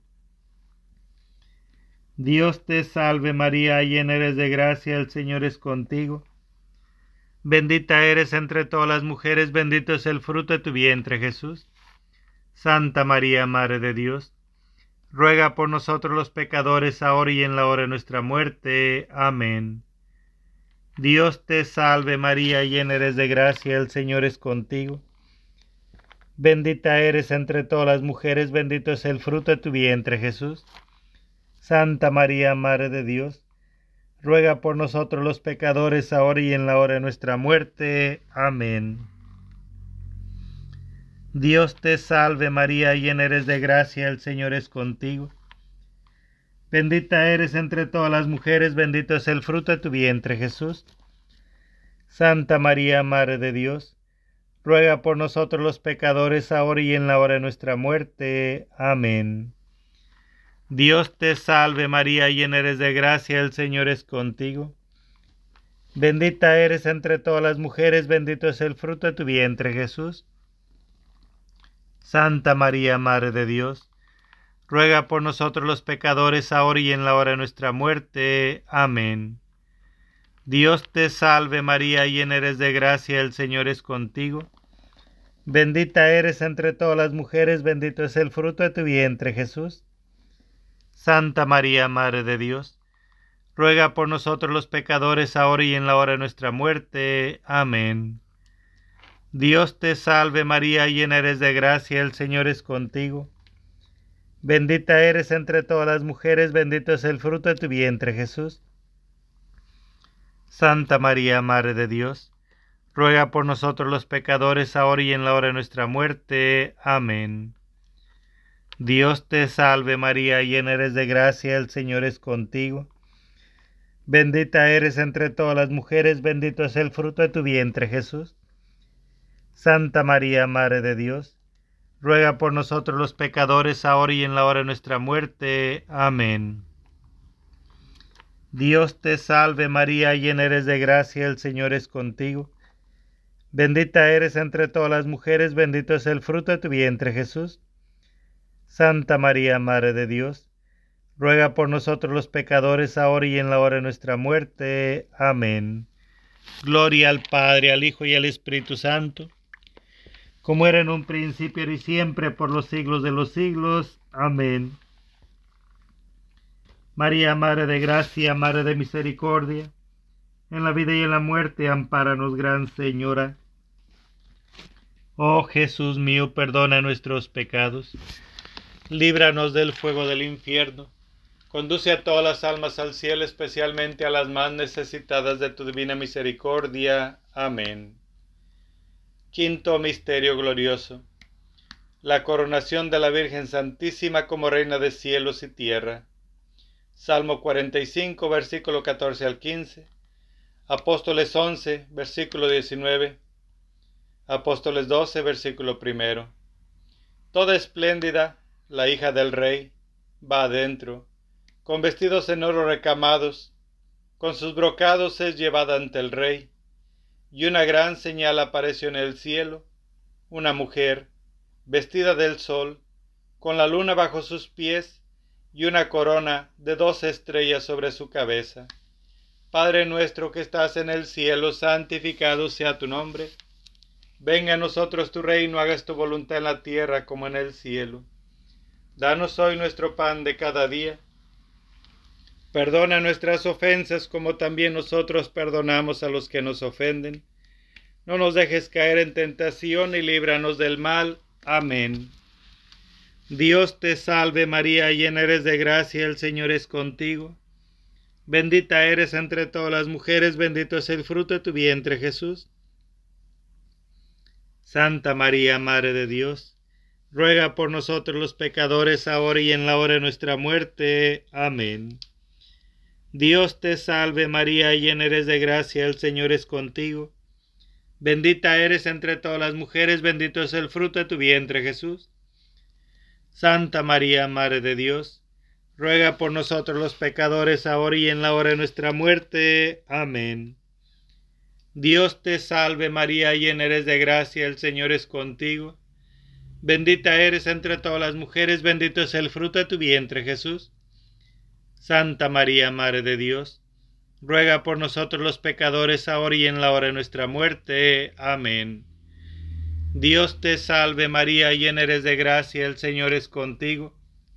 A: Dios te salve María, llena eres de gracia, el Señor es contigo. Bendita eres entre todas las mujeres, bendito es el fruto de tu vientre, Jesús. Santa María, Madre de Dios, ruega por nosotros los pecadores, ahora y en la hora de nuestra muerte. Amén. Dios te salve María, llena eres de gracia, el Señor es contigo. Bendita eres entre todas las mujeres, bendito es el fruto de tu vientre, Jesús. Santa María, Madre de Dios, ruega por nosotros los pecadores, ahora y en la hora de nuestra muerte. Amén. Dios te salve María, llena eres de gracia, el Señor es contigo. Bendita eres entre todas las mujeres, bendito es el fruto de tu vientre, Jesús. Santa María, Madre de Dios, ruega por nosotros los pecadores, ahora y en la hora de nuestra muerte. Amén. Dios te salve María, llena eres de gracia, el Señor es contigo. Bendita eres entre todas las mujeres, bendito es el fruto de tu vientre, Jesús. Santa María, Madre de Dios, ruega por nosotros los pecadores, ahora y en la hora de nuestra muerte. Amén. Dios te salve María, llena eres de gracia, el Señor es contigo. Bendita eres entre todas las mujeres, bendito es el fruto de tu vientre, Jesús. Santa María, Madre de Dios, ruega por nosotros los pecadores, ahora y en la hora de nuestra muerte. Amén. Dios te salve María, llena eres de gracia, el Señor es contigo. Bendita eres entre todas las mujeres, bendito es el fruto de tu vientre, Jesús. Santa María, Madre de Dios, ruega por nosotros los pecadores, ahora y en la hora de nuestra muerte. Amén. Dios te salve María, llena eres de gracia, el Señor es contigo. Bendita eres entre todas las mujeres, bendito es el fruto de tu vientre, Jesús. Santa María, Madre de Dios, ruega por nosotros los pecadores, ahora y en la hora de nuestra muerte. Amén. Dios te salve María, llena eres de gracia, el Señor es contigo. Bendita eres entre todas las mujeres, bendito es el fruto de tu vientre, Jesús. Santa María, Madre de Dios, ruega por nosotros los pecadores, ahora y en la hora de nuestra muerte. Amén. Gloria al Padre, al Hijo y al Espíritu Santo, como era en un principio, ahora y siempre, por los siglos de los siglos. Amén. María, Madre de Gracia, Madre de Misericordia, en la vida y en la muerte, ampáranos, Gran Señora. Oh Jesús mío, perdona nuestros pecados, líbranos del fuego del infierno, conduce a todas las almas al cielo, especialmente a las más necesitadas de tu divina misericordia. Amén. Quinto misterio glorioso: la coronación de la Virgen Santísima como Reina de cielos y tierra. Salmo 45, versículo 14 al 15. Apóstoles 11, versículo 19. Apóstoles 12, versículo 1. Toda espléndida, la hija del rey, va adentro, con vestidos en oro recamados, con sus brocados es llevada ante el rey, y una gran señal apareció en el cielo, una mujer, vestida del sol, con la luna bajo sus pies, y una corona de 12 estrellas sobre su cabeza. Padre nuestro que estás en el cielo, santificado sea tu nombre. Venga a nosotros tu reino, hagas tu voluntad en la tierra como en el cielo. Danos hoy nuestro pan de cada día. Perdona nuestras ofensas como también nosotros perdonamos a los que nos ofenden. No nos dejes caer en tentación y líbranos del mal. Amén. Dios te salve María, llena eres de gracia, el Señor es contigo. Bendita eres entre todas las mujeres, bendito es el fruto de tu vientre, Jesús. Santa María, Madre de Dios, ruega por nosotros los pecadores, ahora y en la hora de nuestra muerte. Amén. Dios te salve María, llena eres de gracia, el Señor es contigo. Bendita eres entre todas las mujeres, bendito es el fruto de tu vientre, Jesús. Santa María, Madre de Dios, ruega por nosotros los pecadores, ahora y en la hora de nuestra muerte. Amén. Dios te salve María, llena eres de gracia, el Señor es contigo. Bendita eres entre todas las mujeres, bendito es el fruto de tu vientre, Jesús. Santa María, Madre de Dios, ruega por nosotros los pecadores, ahora y en la hora de nuestra muerte. Amén. Dios te salve María, llena eres de gracia, el Señor es contigo.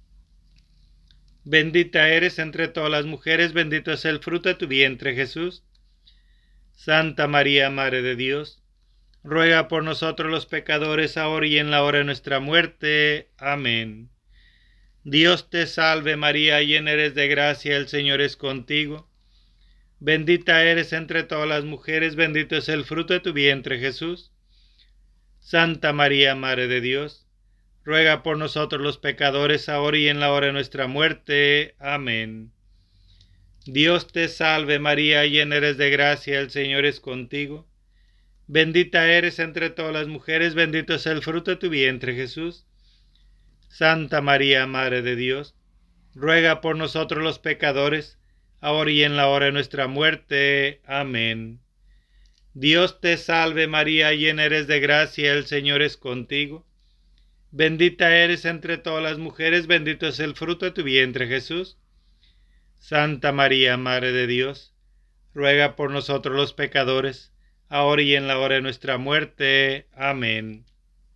A: Bendita eres entre todas las mujeres, bendito es el fruto de tu vientre, Jesús. Santa María, Madre de Dios, ruega por nosotros los pecadores, ahora y en la hora de nuestra muerte. Amén. Dios te salve María, llena eres de gracia, el Señor es contigo. Bendita eres entre todas las mujeres, bendito es el fruto de tu vientre, Jesús. Santa María, Madre de Dios, ruega por nosotros los pecadores, ahora y en la hora de nuestra muerte. Amén. Dios te salve María, llena eres de gracia, el Señor es contigo. Bendita eres entre todas las mujeres, bendito es el fruto de tu vientre, Jesús. Santa María, Madre de Dios, ruega por nosotros los pecadores, ahora y en la hora de nuestra muerte. Amén. Dios te salve María, llena eres de gracia, el Señor es contigo. Bendita eres entre todas las mujeres, bendito es el fruto de tu vientre, Jesús. Santa María, Madre de Dios, ruega por nosotros los pecadores, ahora y en la hora de nuestra muerte. Amén.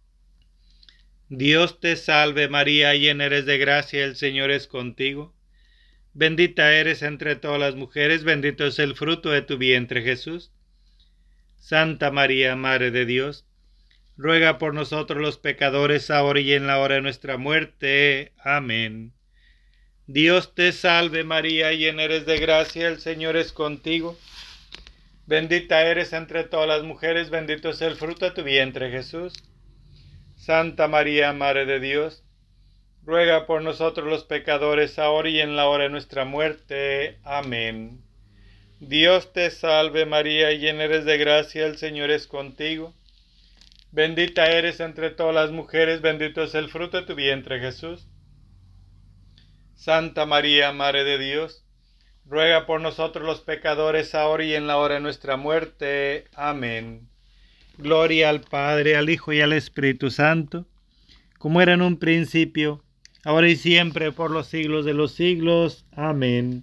A: Dios te salve María, llena eres de gracia, el Señor es contigo. Bendita eres entre todas las mujeres, bendito es el fruto de tu vientre, Jesús. Santa María, Madre de Dios, ruega por nosotros los pecadores, ahora y en la hora de nuestra muerte. Amén. Dios te salve María, llena eres de gracia, el Señor es contigo. Bendita eres entre todas las mujeres, bendito es el fruto de tu vientre, Jesús. Santa María, Madre de Dios, ruega por nosotros los pecadores, ahora y en la hora de nuestra muerte. Amén. Dios te salve María, llena eres de gracia, el Señor es contigo. Bendita eres entre todas las mujeres, bendito es el fruto de tu vientre, Jesús. Santa María, Madre de Dios, ruega por nosotros los pecadores, ahora y en la hora de nuestra muerte. Amén. Gloria al Padre, al Hijo y al Espíritu Santo, como era en un principio, ahora y siempre, por los siglos de los siglos. Amén.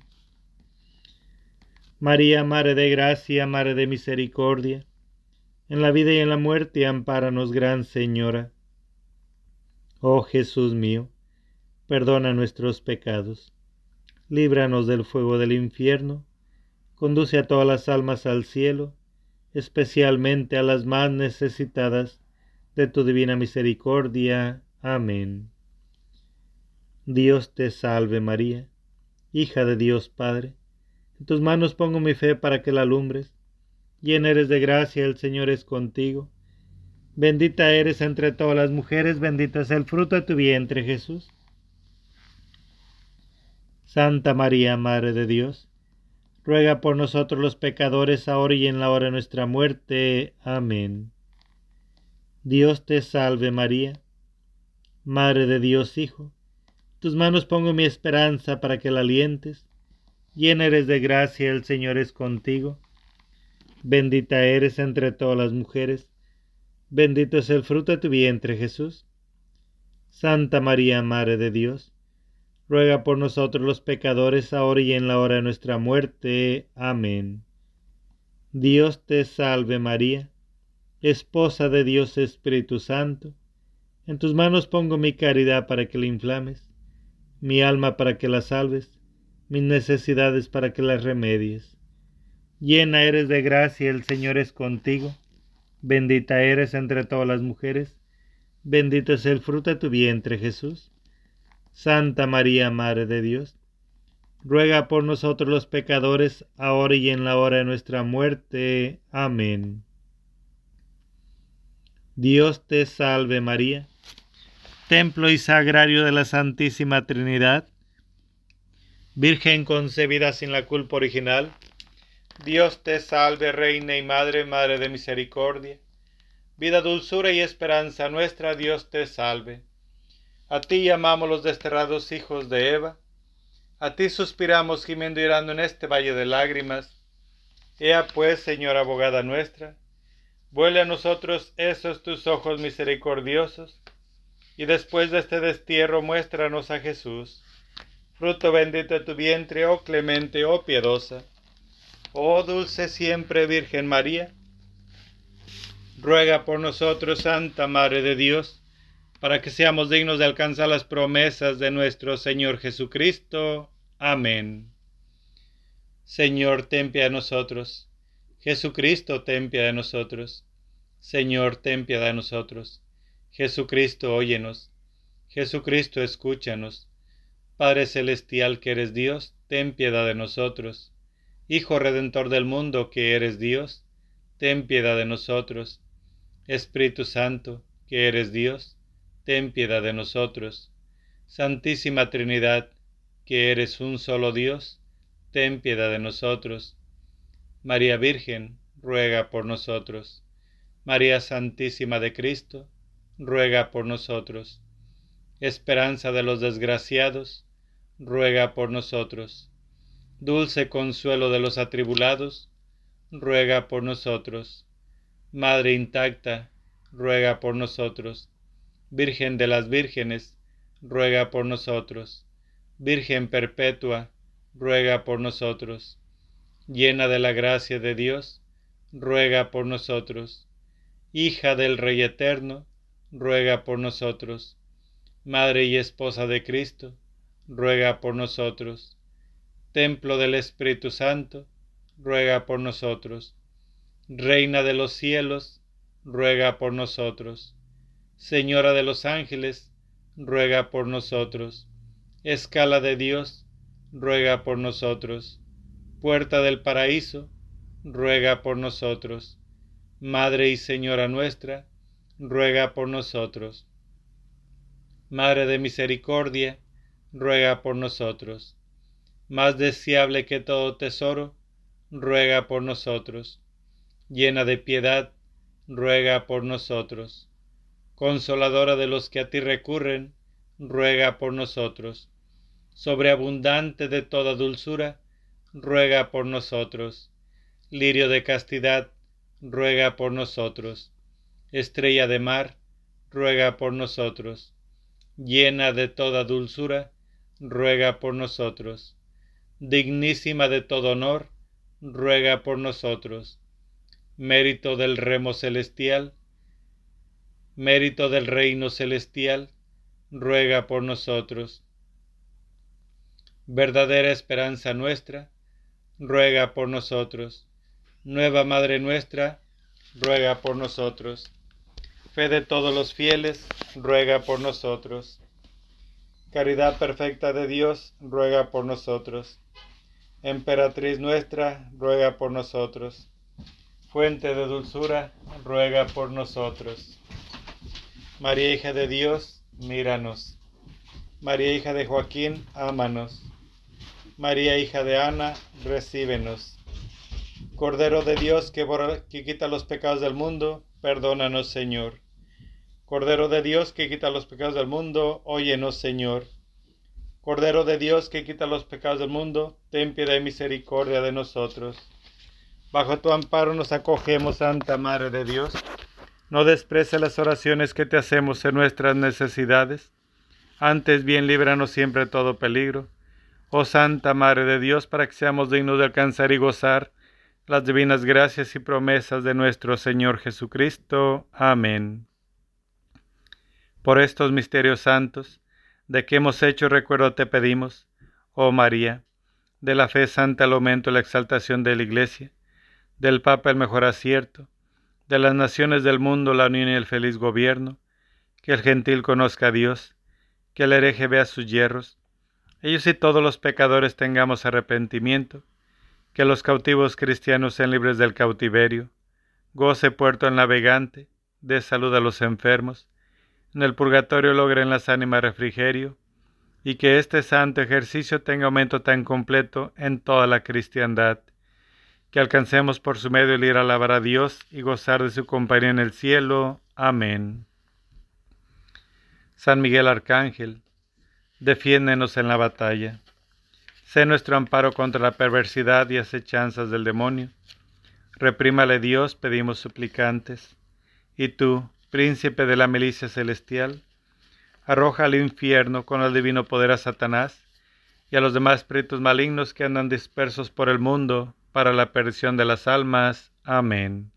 A: María, Madre de Gracia, Madre de Misericordia, en la vida y en la muerte, ampáranos, Gran Señora. Oh Jesús mío, perdona nuestros pecados, líbranos del fuego del infierno, conduce a todas las almas al cielo, especialmente a las más necesitadas de tu divina misericordia. Amén. Dios te salve María, hija de Dios Padre, en tus manos pongo mi fe para que la alumbres. Llena eres de gracia, el Señor es contigo. Bendita eres entre todas las mujeres, bendito es el fruto de tu vientre, Jesús. Santa María, Madre de Dios, ruega por nosotros los pecadores, ahora y en la hora de nuestra muerte. Amén. Dios te salve María, Madre de Dios Hijo. En tus manos pongo mi esperanza para que la alientes. Llena eres de gracia, el Señor es contigo. Bendita eres entre todas las mujeres, bendito es el fruto de tu vientre, Jesús. Santa María, Madre de Dios, ruega por nosotros los pecadores, ahora y en la hora de nuestra muerte. Amén. Dios te salve María, esposa de Dios Espíritu Santo. En tus manos pongo mi caridad para que la inflames, mi alma para que la salves, mis necesidades para que las remedies. Llena eres de gracia, el Señor es contigo. Bendita eres entre todas las mujeres, bendito es el fruto de tu vientre, Jesús. Santa María, Madre de Dios, ruega por nosotros los pecadores, ahora y en la hora de nuestra muerte. Amén. Dios te salve María, templo y sagrario de la Santísima Trinidad, Virgen concebida sin la culpa original. Dios te salve, Reina y Madre, Madre de misericordia, vida, dulzura y esperanza nuestra, Dios te salve. A ti llamamos los desterrados hijos de Eva, a ti suspiramos gimiendo y llorando en este valle de lágrimas. Ea pues, Señora abogada nuestra, vuelve a nosotros esos tus ojos misericordiosos, y después de este destierro muéstranos a Jesús, fruto bendito de tu vientre, oh clemente, oh piadosa. Oh dulce siempre Virgen María, ruega por nosotros, Santa Madre de Dios, para que seamos dignos de alcanzar las promesas de nuestro Señor Jesucristo. Amén. Señor, ten piedad de nosotros. Jesucristo, ten piedad de nosotros. Señor, ten piedad de nosotros. Jesucristo, óyenos. Jesucristo, escúchanos. Padre celestial que eres Dios, ten piedad de nosotros. Hijo Redentor del mundo que eres Dios, ten piedad de nosotros. Espíritu Santo que eres Dios, ten piedad de nosotros. Santísima Trinidad que eres un solo Dios, ten piedad de nosotros. María Virgen, ruega por nosotros. María Santísima de Cristo, ruega por nosotros. Esperanza de los desgraciados, ruega por nosotros. Dulce consuelo de los atribulados, ruega por nosotros. Madre intacta, ruega por nosotros. Virgen de las vírgenes, ruega por nosotros. Virgen perpetua, ruega por nosotros. Llena de la gracia de Dios, ruega por nosotros. Hija del Rey eterno, ruega por nosotros. Madre y esposa de Cristo, ruega por nosotros. Templo del Espíritu Santo, ruega por nosotros. Reina de los cielos, ruega por nosotros. Señora de los ángeles, ruega por nosotros. Escala de Dios, ruega por nosotros. Puerta del paraíso, ruega por nosotros. Madre y Señora nuestra, ruega por nosotros. Madre de misericordia, ruega por nosotros. Más deseable que todo tesoro, ruega por nosotros. Llena de piedad, ruega por nosotros. Consoladora de los que a ti recurren, ruega por nosotros. Sobreabundante de toda dulzura, ruega por nosotros. Lirio de castidad, ruega por nosotros. Estrella de mar, ruega por nosotros. Llena de toda dulzura, ruega por nosotros. Dignísima de todo honor, ruega por nosotros. Mérito del remo celestial, mérito del reino celestial, ruega por nosotros. Verdadera esperanza nuestra, ruega por nosotros. Nueva Madre nuestra, ruega por nosotros. Fe de todos los fieles, ruega por nosotros. Caridad perfecta de Dios, ruega por nosotros. Emperatriz nuestra, ruega por nosotros. Fuente de dulzura, ruega por nosotros. María, hija de Dios, míranos. María, hija de Joaquín, ámanos. María, hija de Ana, recíbenos. Cordero de Dios que quita los pecados del mundo, perdónanos, Señor. Cordero de Dios que quita los pecados del mundo, óyenos, Señor. Cordero de Dios que quita los pecados del mundo, ten piedad y misericordia de nosotros. Bajo tu amparo nos acogemos, Santa Madre de Dios. No desprecies las oraciones que te hacemos en nuestras necesidades. Antes bien, líbranos siempre de todo peligro. Oh Santa Madre de Dios, para que seamos dignos de alcanzar y gozar las divinas gracias y promesas de nuestro Señor Jesucristo. Amén. Por estos misterios santos, de que hemos hecho recuerdo te pedimos, oh María, de la fe santa el aumento y la exaltación de la Iglesia, del Papa el mejor acierto, de las naciones del mundo la unión y el feliz gobierno, que el gentil conozca a Dios, que el hereje vea sus yerros, ellos y todos los pecadores tengamos arrepentimiento, que los cautivos cristianos sean libres del cautiverio, goce puerto el navegante, dé salud a los enfermos, en el purgatorio logren las ánimas refrigerio, y que este santo ejercicio tenga aumento tan completo en toda la cristiandad, que alcancemos por su medio el ir a alabar a Dios y gozar de su compañía en el cielo. Amén. San Miguel Arcángel, defiéndenos en la batalla. Sé nuestro amparo contra la perversidad y acechanzas del demonio. Reprímale Dios, pedimos suplicantes. Y tú, príncipe de la milicia celestial, arroja al infierno con el divino poder a Satanás y a los demás espíritus malignos que andan dispersos por el mundo para la perdición de las almas. Amén.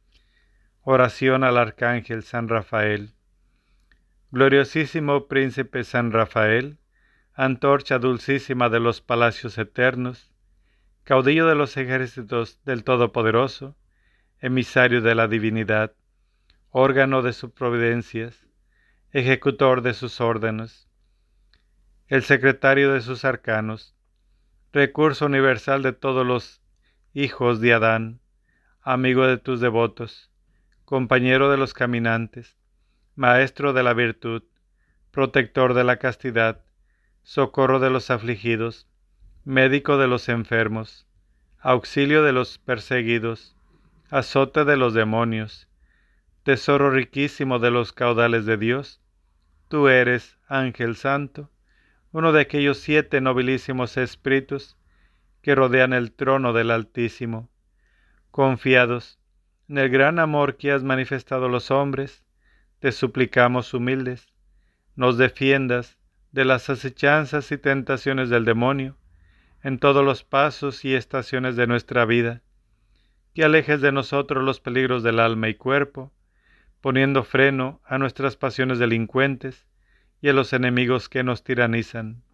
A: Oración al Arcángel San Rafael. Gloriosísimo Príncipe San Rafael, antorcha dulcísima de los palacios eternos, caudillo de los ejércitos del Todopoderoso, emisario de la divinidad, órgano de sus providencias, ejecutor de sus órdenes, el secretario de sus arcanos, recurso universal de todos los hijos de Adán, amigo de tus devotos, compañero de los caminantes, maestro de la virtud, protector de la castidad, socorro de los afligidos, médico de los enfermos, auxilio de los perseguidos, azote de los demonios, tesoro riquísimo de los caudales de Dios, tú eres, Ángel Santo, uno de aquellos 7 nobilísimos espíritus que rodean el trono del Altísimo. Confiados en el gran amor que has manifestado a los hombres, te suplicamos humildes, nos defiendas de las acechanzas y tentaciones del demonio en todos los pasos y estaciones de nuestra vida, que alejes de nosotros los peligros del alma y cuerpo, poniendo freno a nuestras pasiones delincuentes y a los enemigos que nos tiranizan.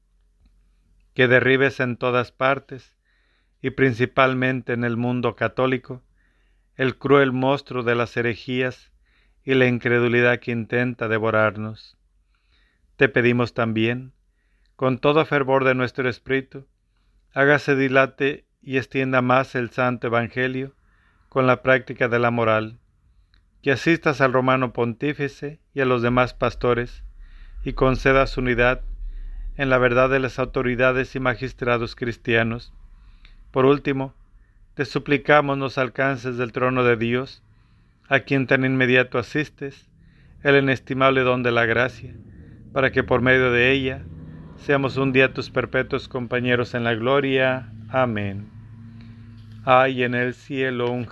A: Que derribes en todas partes, y principalmente en el mundo católico, el cruel monstruo de las herejías y la incredulidad que intenta devorarnos. Te pedimos también, con todo fervor de nuestro espíritu, hágase dilate y extienda más el santo evangelio con la práctica de la moral, que asistas al romano pontífice y a los demás pastores, y concedas unidad en la verdad de las autoridades y magistrados cristianos. Por último, te suplicamos nos alcances del trono de Dios a quien tan inmediato asistes, el inestimable don de la gracia, para que por medio de ella seamos un día tus perpetuos compañeros en la gloria. Amén. Hay en el cielo un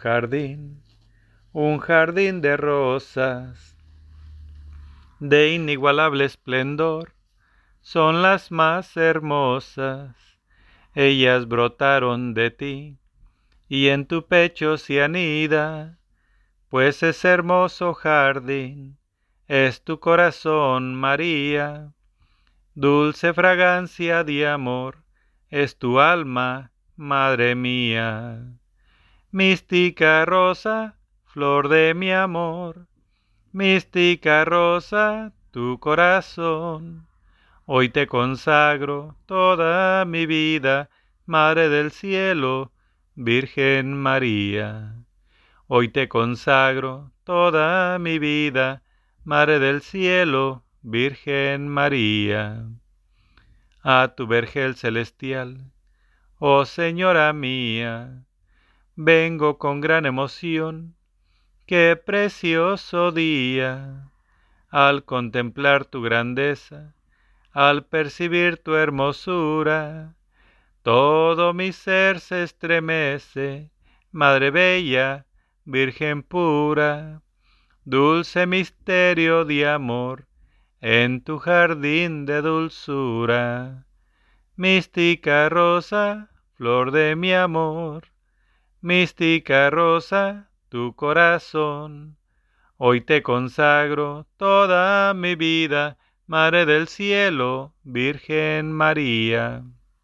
A: jardín de rosas, de inigualable esplendor, son las más hermosas. Ellas brotaron de ti, y en tu pecho se anida, pues ese hermoso jardín es tu corazón, María. Dulce fragancia de amor es tu alma, Madre mía. Mística rosa, flor de mi amor, mística rosa, tu corazón. Hoy te consagro toda mi vida, Madre del cielo, Virgen María. Hoy te consagro toda mi vida, Madre del cielo, Virgen María. A tu vergel celestial, oh Señora mía, vengo con gran emoción. Qué precioso día, al contemplar tu grandeza, al percibir tu hermosura, todo mi ser se estremece, Madre bella, Virgen pura, dulce misterio de amor, en tu jardín de dulzura. Mística rosa, flor de mi amor, mística rosa, tu corazón. Hoy te consagro toda mi vida, Madre del cielo, Virgen María.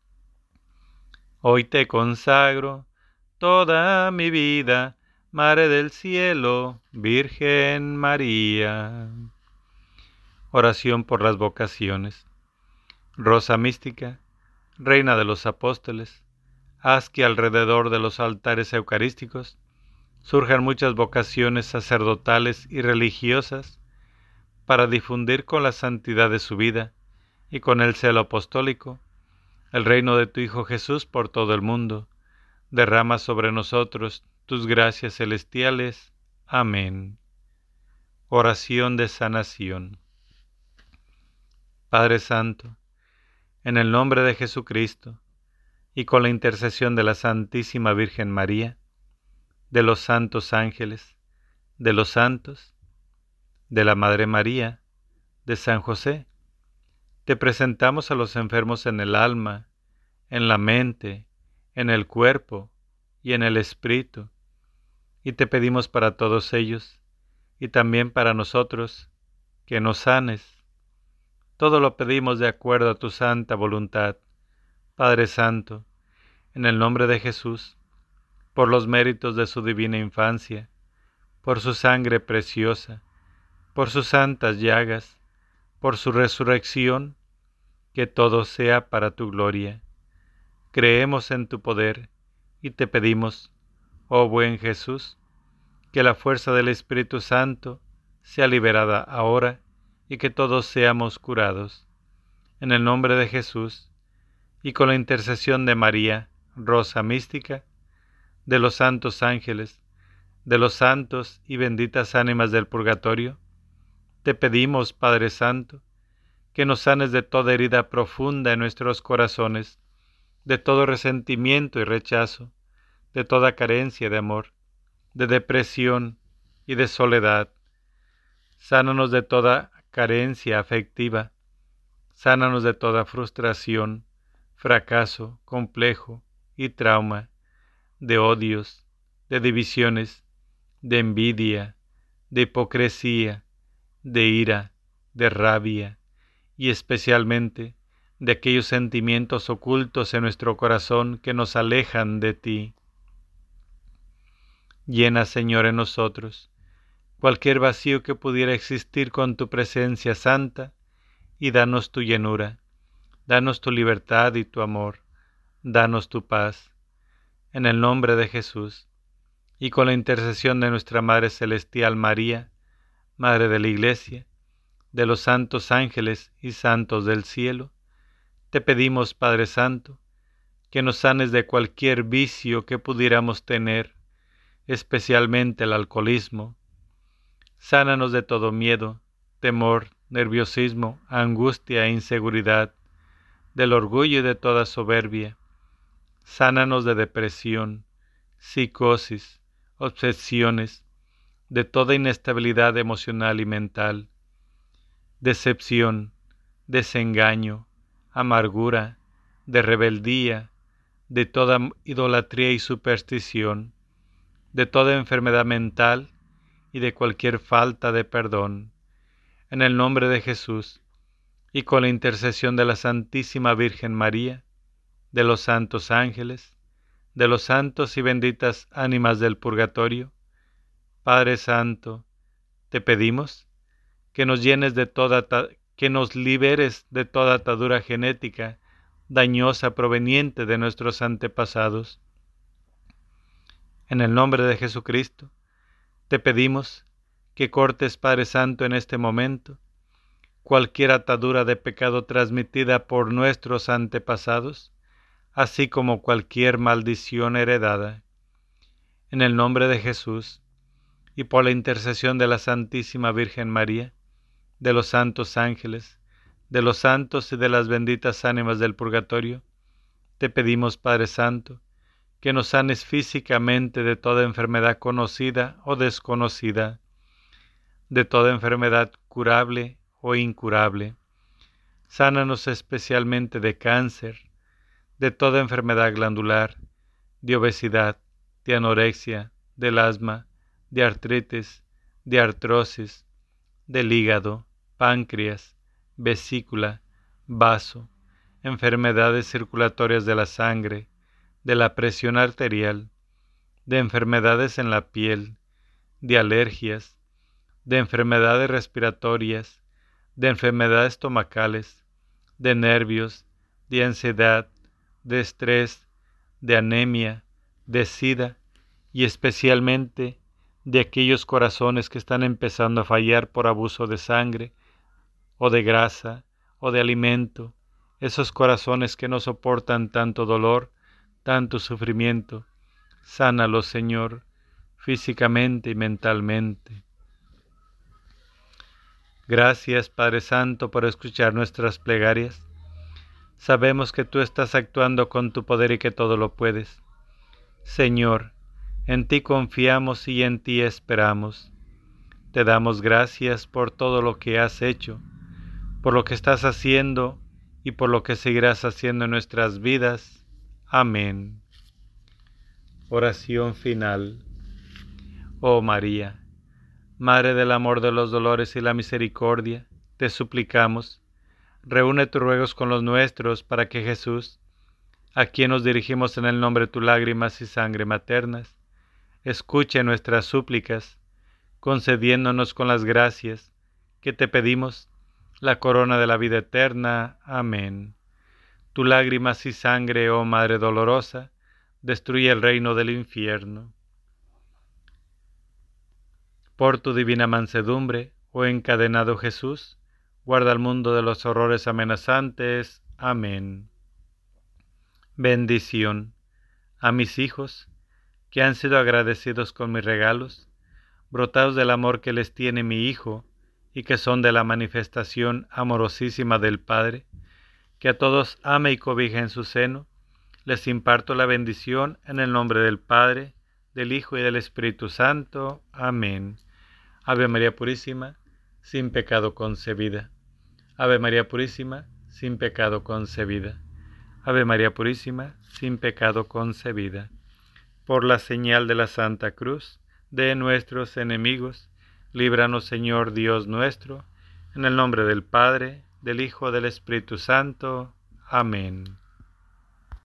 A: Hoy te consagro toda mi vida, Madre del cielo, Virgen María. Oración por las vocaciones. Rosa mística, Reina de los apóstoles, haz que alrededor de los altares eucarísticos surjan muchas vocaciones sacerdotales y religiosas para difundir con la santidad de su vida y con el celo apostólico el reino de tu Hijo Jesús por todo el mundo. Derrama sobre nosotros tus gracias celestiales. Amén. Oración de sanación. Padre Santo, en el nombre de Jesucristo y con la intercesión de la Santísima Virgen María, de los santos ángeles, de los santos, de la Madre María, de San José, te presentamos a los enfermos en el alma, en la mente, en el cuerpo y en el espíritu, y te pedimos para todos ellos, y también para nosotros, que nos sanes. Todo lo pedimos de acuerdo a tu santa voluntad, Padre Santo, en el nombre de Jesús, por los méritos de su divina infancia, por su sangre preciosa, por sus santas llagas, por su resurrección, que todo sea para tu gloria. Creemos en tu poder y te pedimos, oh buen Jesús, que la fuerza del Espíritu Santo sea liberada ahora y que todos seamos curados. En el nombre de Jesús y con la intercesión de María, Rosa mística, de los santos ángeles, de los santos y benditas ánimas del purgatorio, te pedimos, Padre Santo, que nos sanes de toda herida profunda en nuestros corazones, de todo resentimiento y rechazo, de toda carencia de amor, de depresión y de soledad. Sánanos de toda carencia afectiva, sánanos de toda frustración, fracaso, complejo y trauma, de odios, de divisiones, de envidia, de hipocresía, de ira, de rabia y especialmente de aquellos sentimientos ocultos en nuestro corazón que nos alejan de ti. Llena, Señor, en nosotros cualquier vacío que pudiera existir con tu presencia santa y danos tu llenura, danos tu libertad y tu amor, danos tu paz. En el nombre de Jesús y con la intercesión de nuestra Madre Celestial María, Madre de la Iglesia, de los santos ángeles y santos del cielo, te pedimos, Padre Santo, que nos sanes de cualquier vicio que pudiéramos tener, especialmente el alcoholismo, Sánanos de todo miedo, temor, nerviosismo, angustia e inseguridad, del orgullo y de toda soberbia. Sánanos de depresión, psicosis, obsesiones, de toda inestabilidad emocional y mental, decepción, desengaño, amargura, de rebeldía, de toda idolatría y superstición, de toda enfermedad mental y de cualquier falta de perdón. En el nombre de Jesús, y con la intercesión de la Santísima Virgen María, de los santos ángeles, de los santos y benditas ánimas del purgatorio, Padre Santo, te pedimos que nos que nos liberes de toda atadura genética dañosa proveniente de nuestros antepasados. En el nombre de Jesucristo, te pedimos que cortes, Padre Santo, en este momento cualquier atadura de pecado transmitida por nuestros antepasados, así como cualquier maldición heredada. En el nombre de Jesús, y por la intercesión de la Santísima Virgen María, de los santos ángeles, de los santos y de las benditas ánimas del purgatorio, te pedimos, Padre Santo, que nos sanes físicamente de toda enfermedad conocida o desconocida, de toda enfermedad curable o incurable. Sánanos especialmente de cáncer, de toda enfermedad glandular, de obesidad, de anorexia, del asma, de artritis, de artrosis, del hígado, páncreas, vesícula, vaso, enfermedades circulatorias de la sangre, de la presión arterial, de enfermedades en la piel, de alergias, de enfermedades respiratorias, de enfermedades estomacales, de nervios, de ansiedad, de estrés, de anemia, de sida y especialmente de aquellos corazones que están empezando a fallar por abuso de sangre o de grasa o de alimento, esos corazones que no soportan tanto dolor, tanto sufrimiento. Sánalos, Señor, físicamente y mentalmente. Gracias, Padre Santo, por escuchar nuestras plegarias. Sabemos que tú estás actuando con tu poder y que todo lo puedes. Señor, en ti confiamos y en ti esperamos. Te damos gracias por todo lo que has hecho, por lo que estás haciendo y por lo que seguirás haciendo en nuestras vidas. Amén. Oración final. Oh María, Madre del amor, de los dolores y la misericordia, te suplicamos, reúne tus ruegos con los nuestros para que Jesús, a quien nos dirigimos en el nombre de tus lágrimas y sangre maternas, escuche nuestras súplicas, concediéndonos con las gracias que te pedimos la corona de la vida eterna. Amén. Tu lágrimas y sangre, oh Madre dolorosa, destruye el reino del infierno. Por tu divina mansedumbre, oh encadenado Jesús, guarda al mundo de los horrores amenazantes. Amén. Bendición a mis hijos, que han sido agradecidos con mis regalos, brotados del amor que les tiene mi Hijo, y que son de la manifestación amorosísima del Padre, que a todos ama y cobija en su seno. Les imparto la bendición en el nombre del Padre, del Hijo y del Espíritu Santo. Amén. Ave María Purísima, sin pecado concebida. Ave María Purísima, sin pecado concebida. Ave María Purísima, sin pecado concebida. Por la señal de la Santa Cruz de nuestros enemigos, líbranos, Señor Dios nuestro, en el nombre del Padre, del Hijo y del Espíritu Santo. Amén.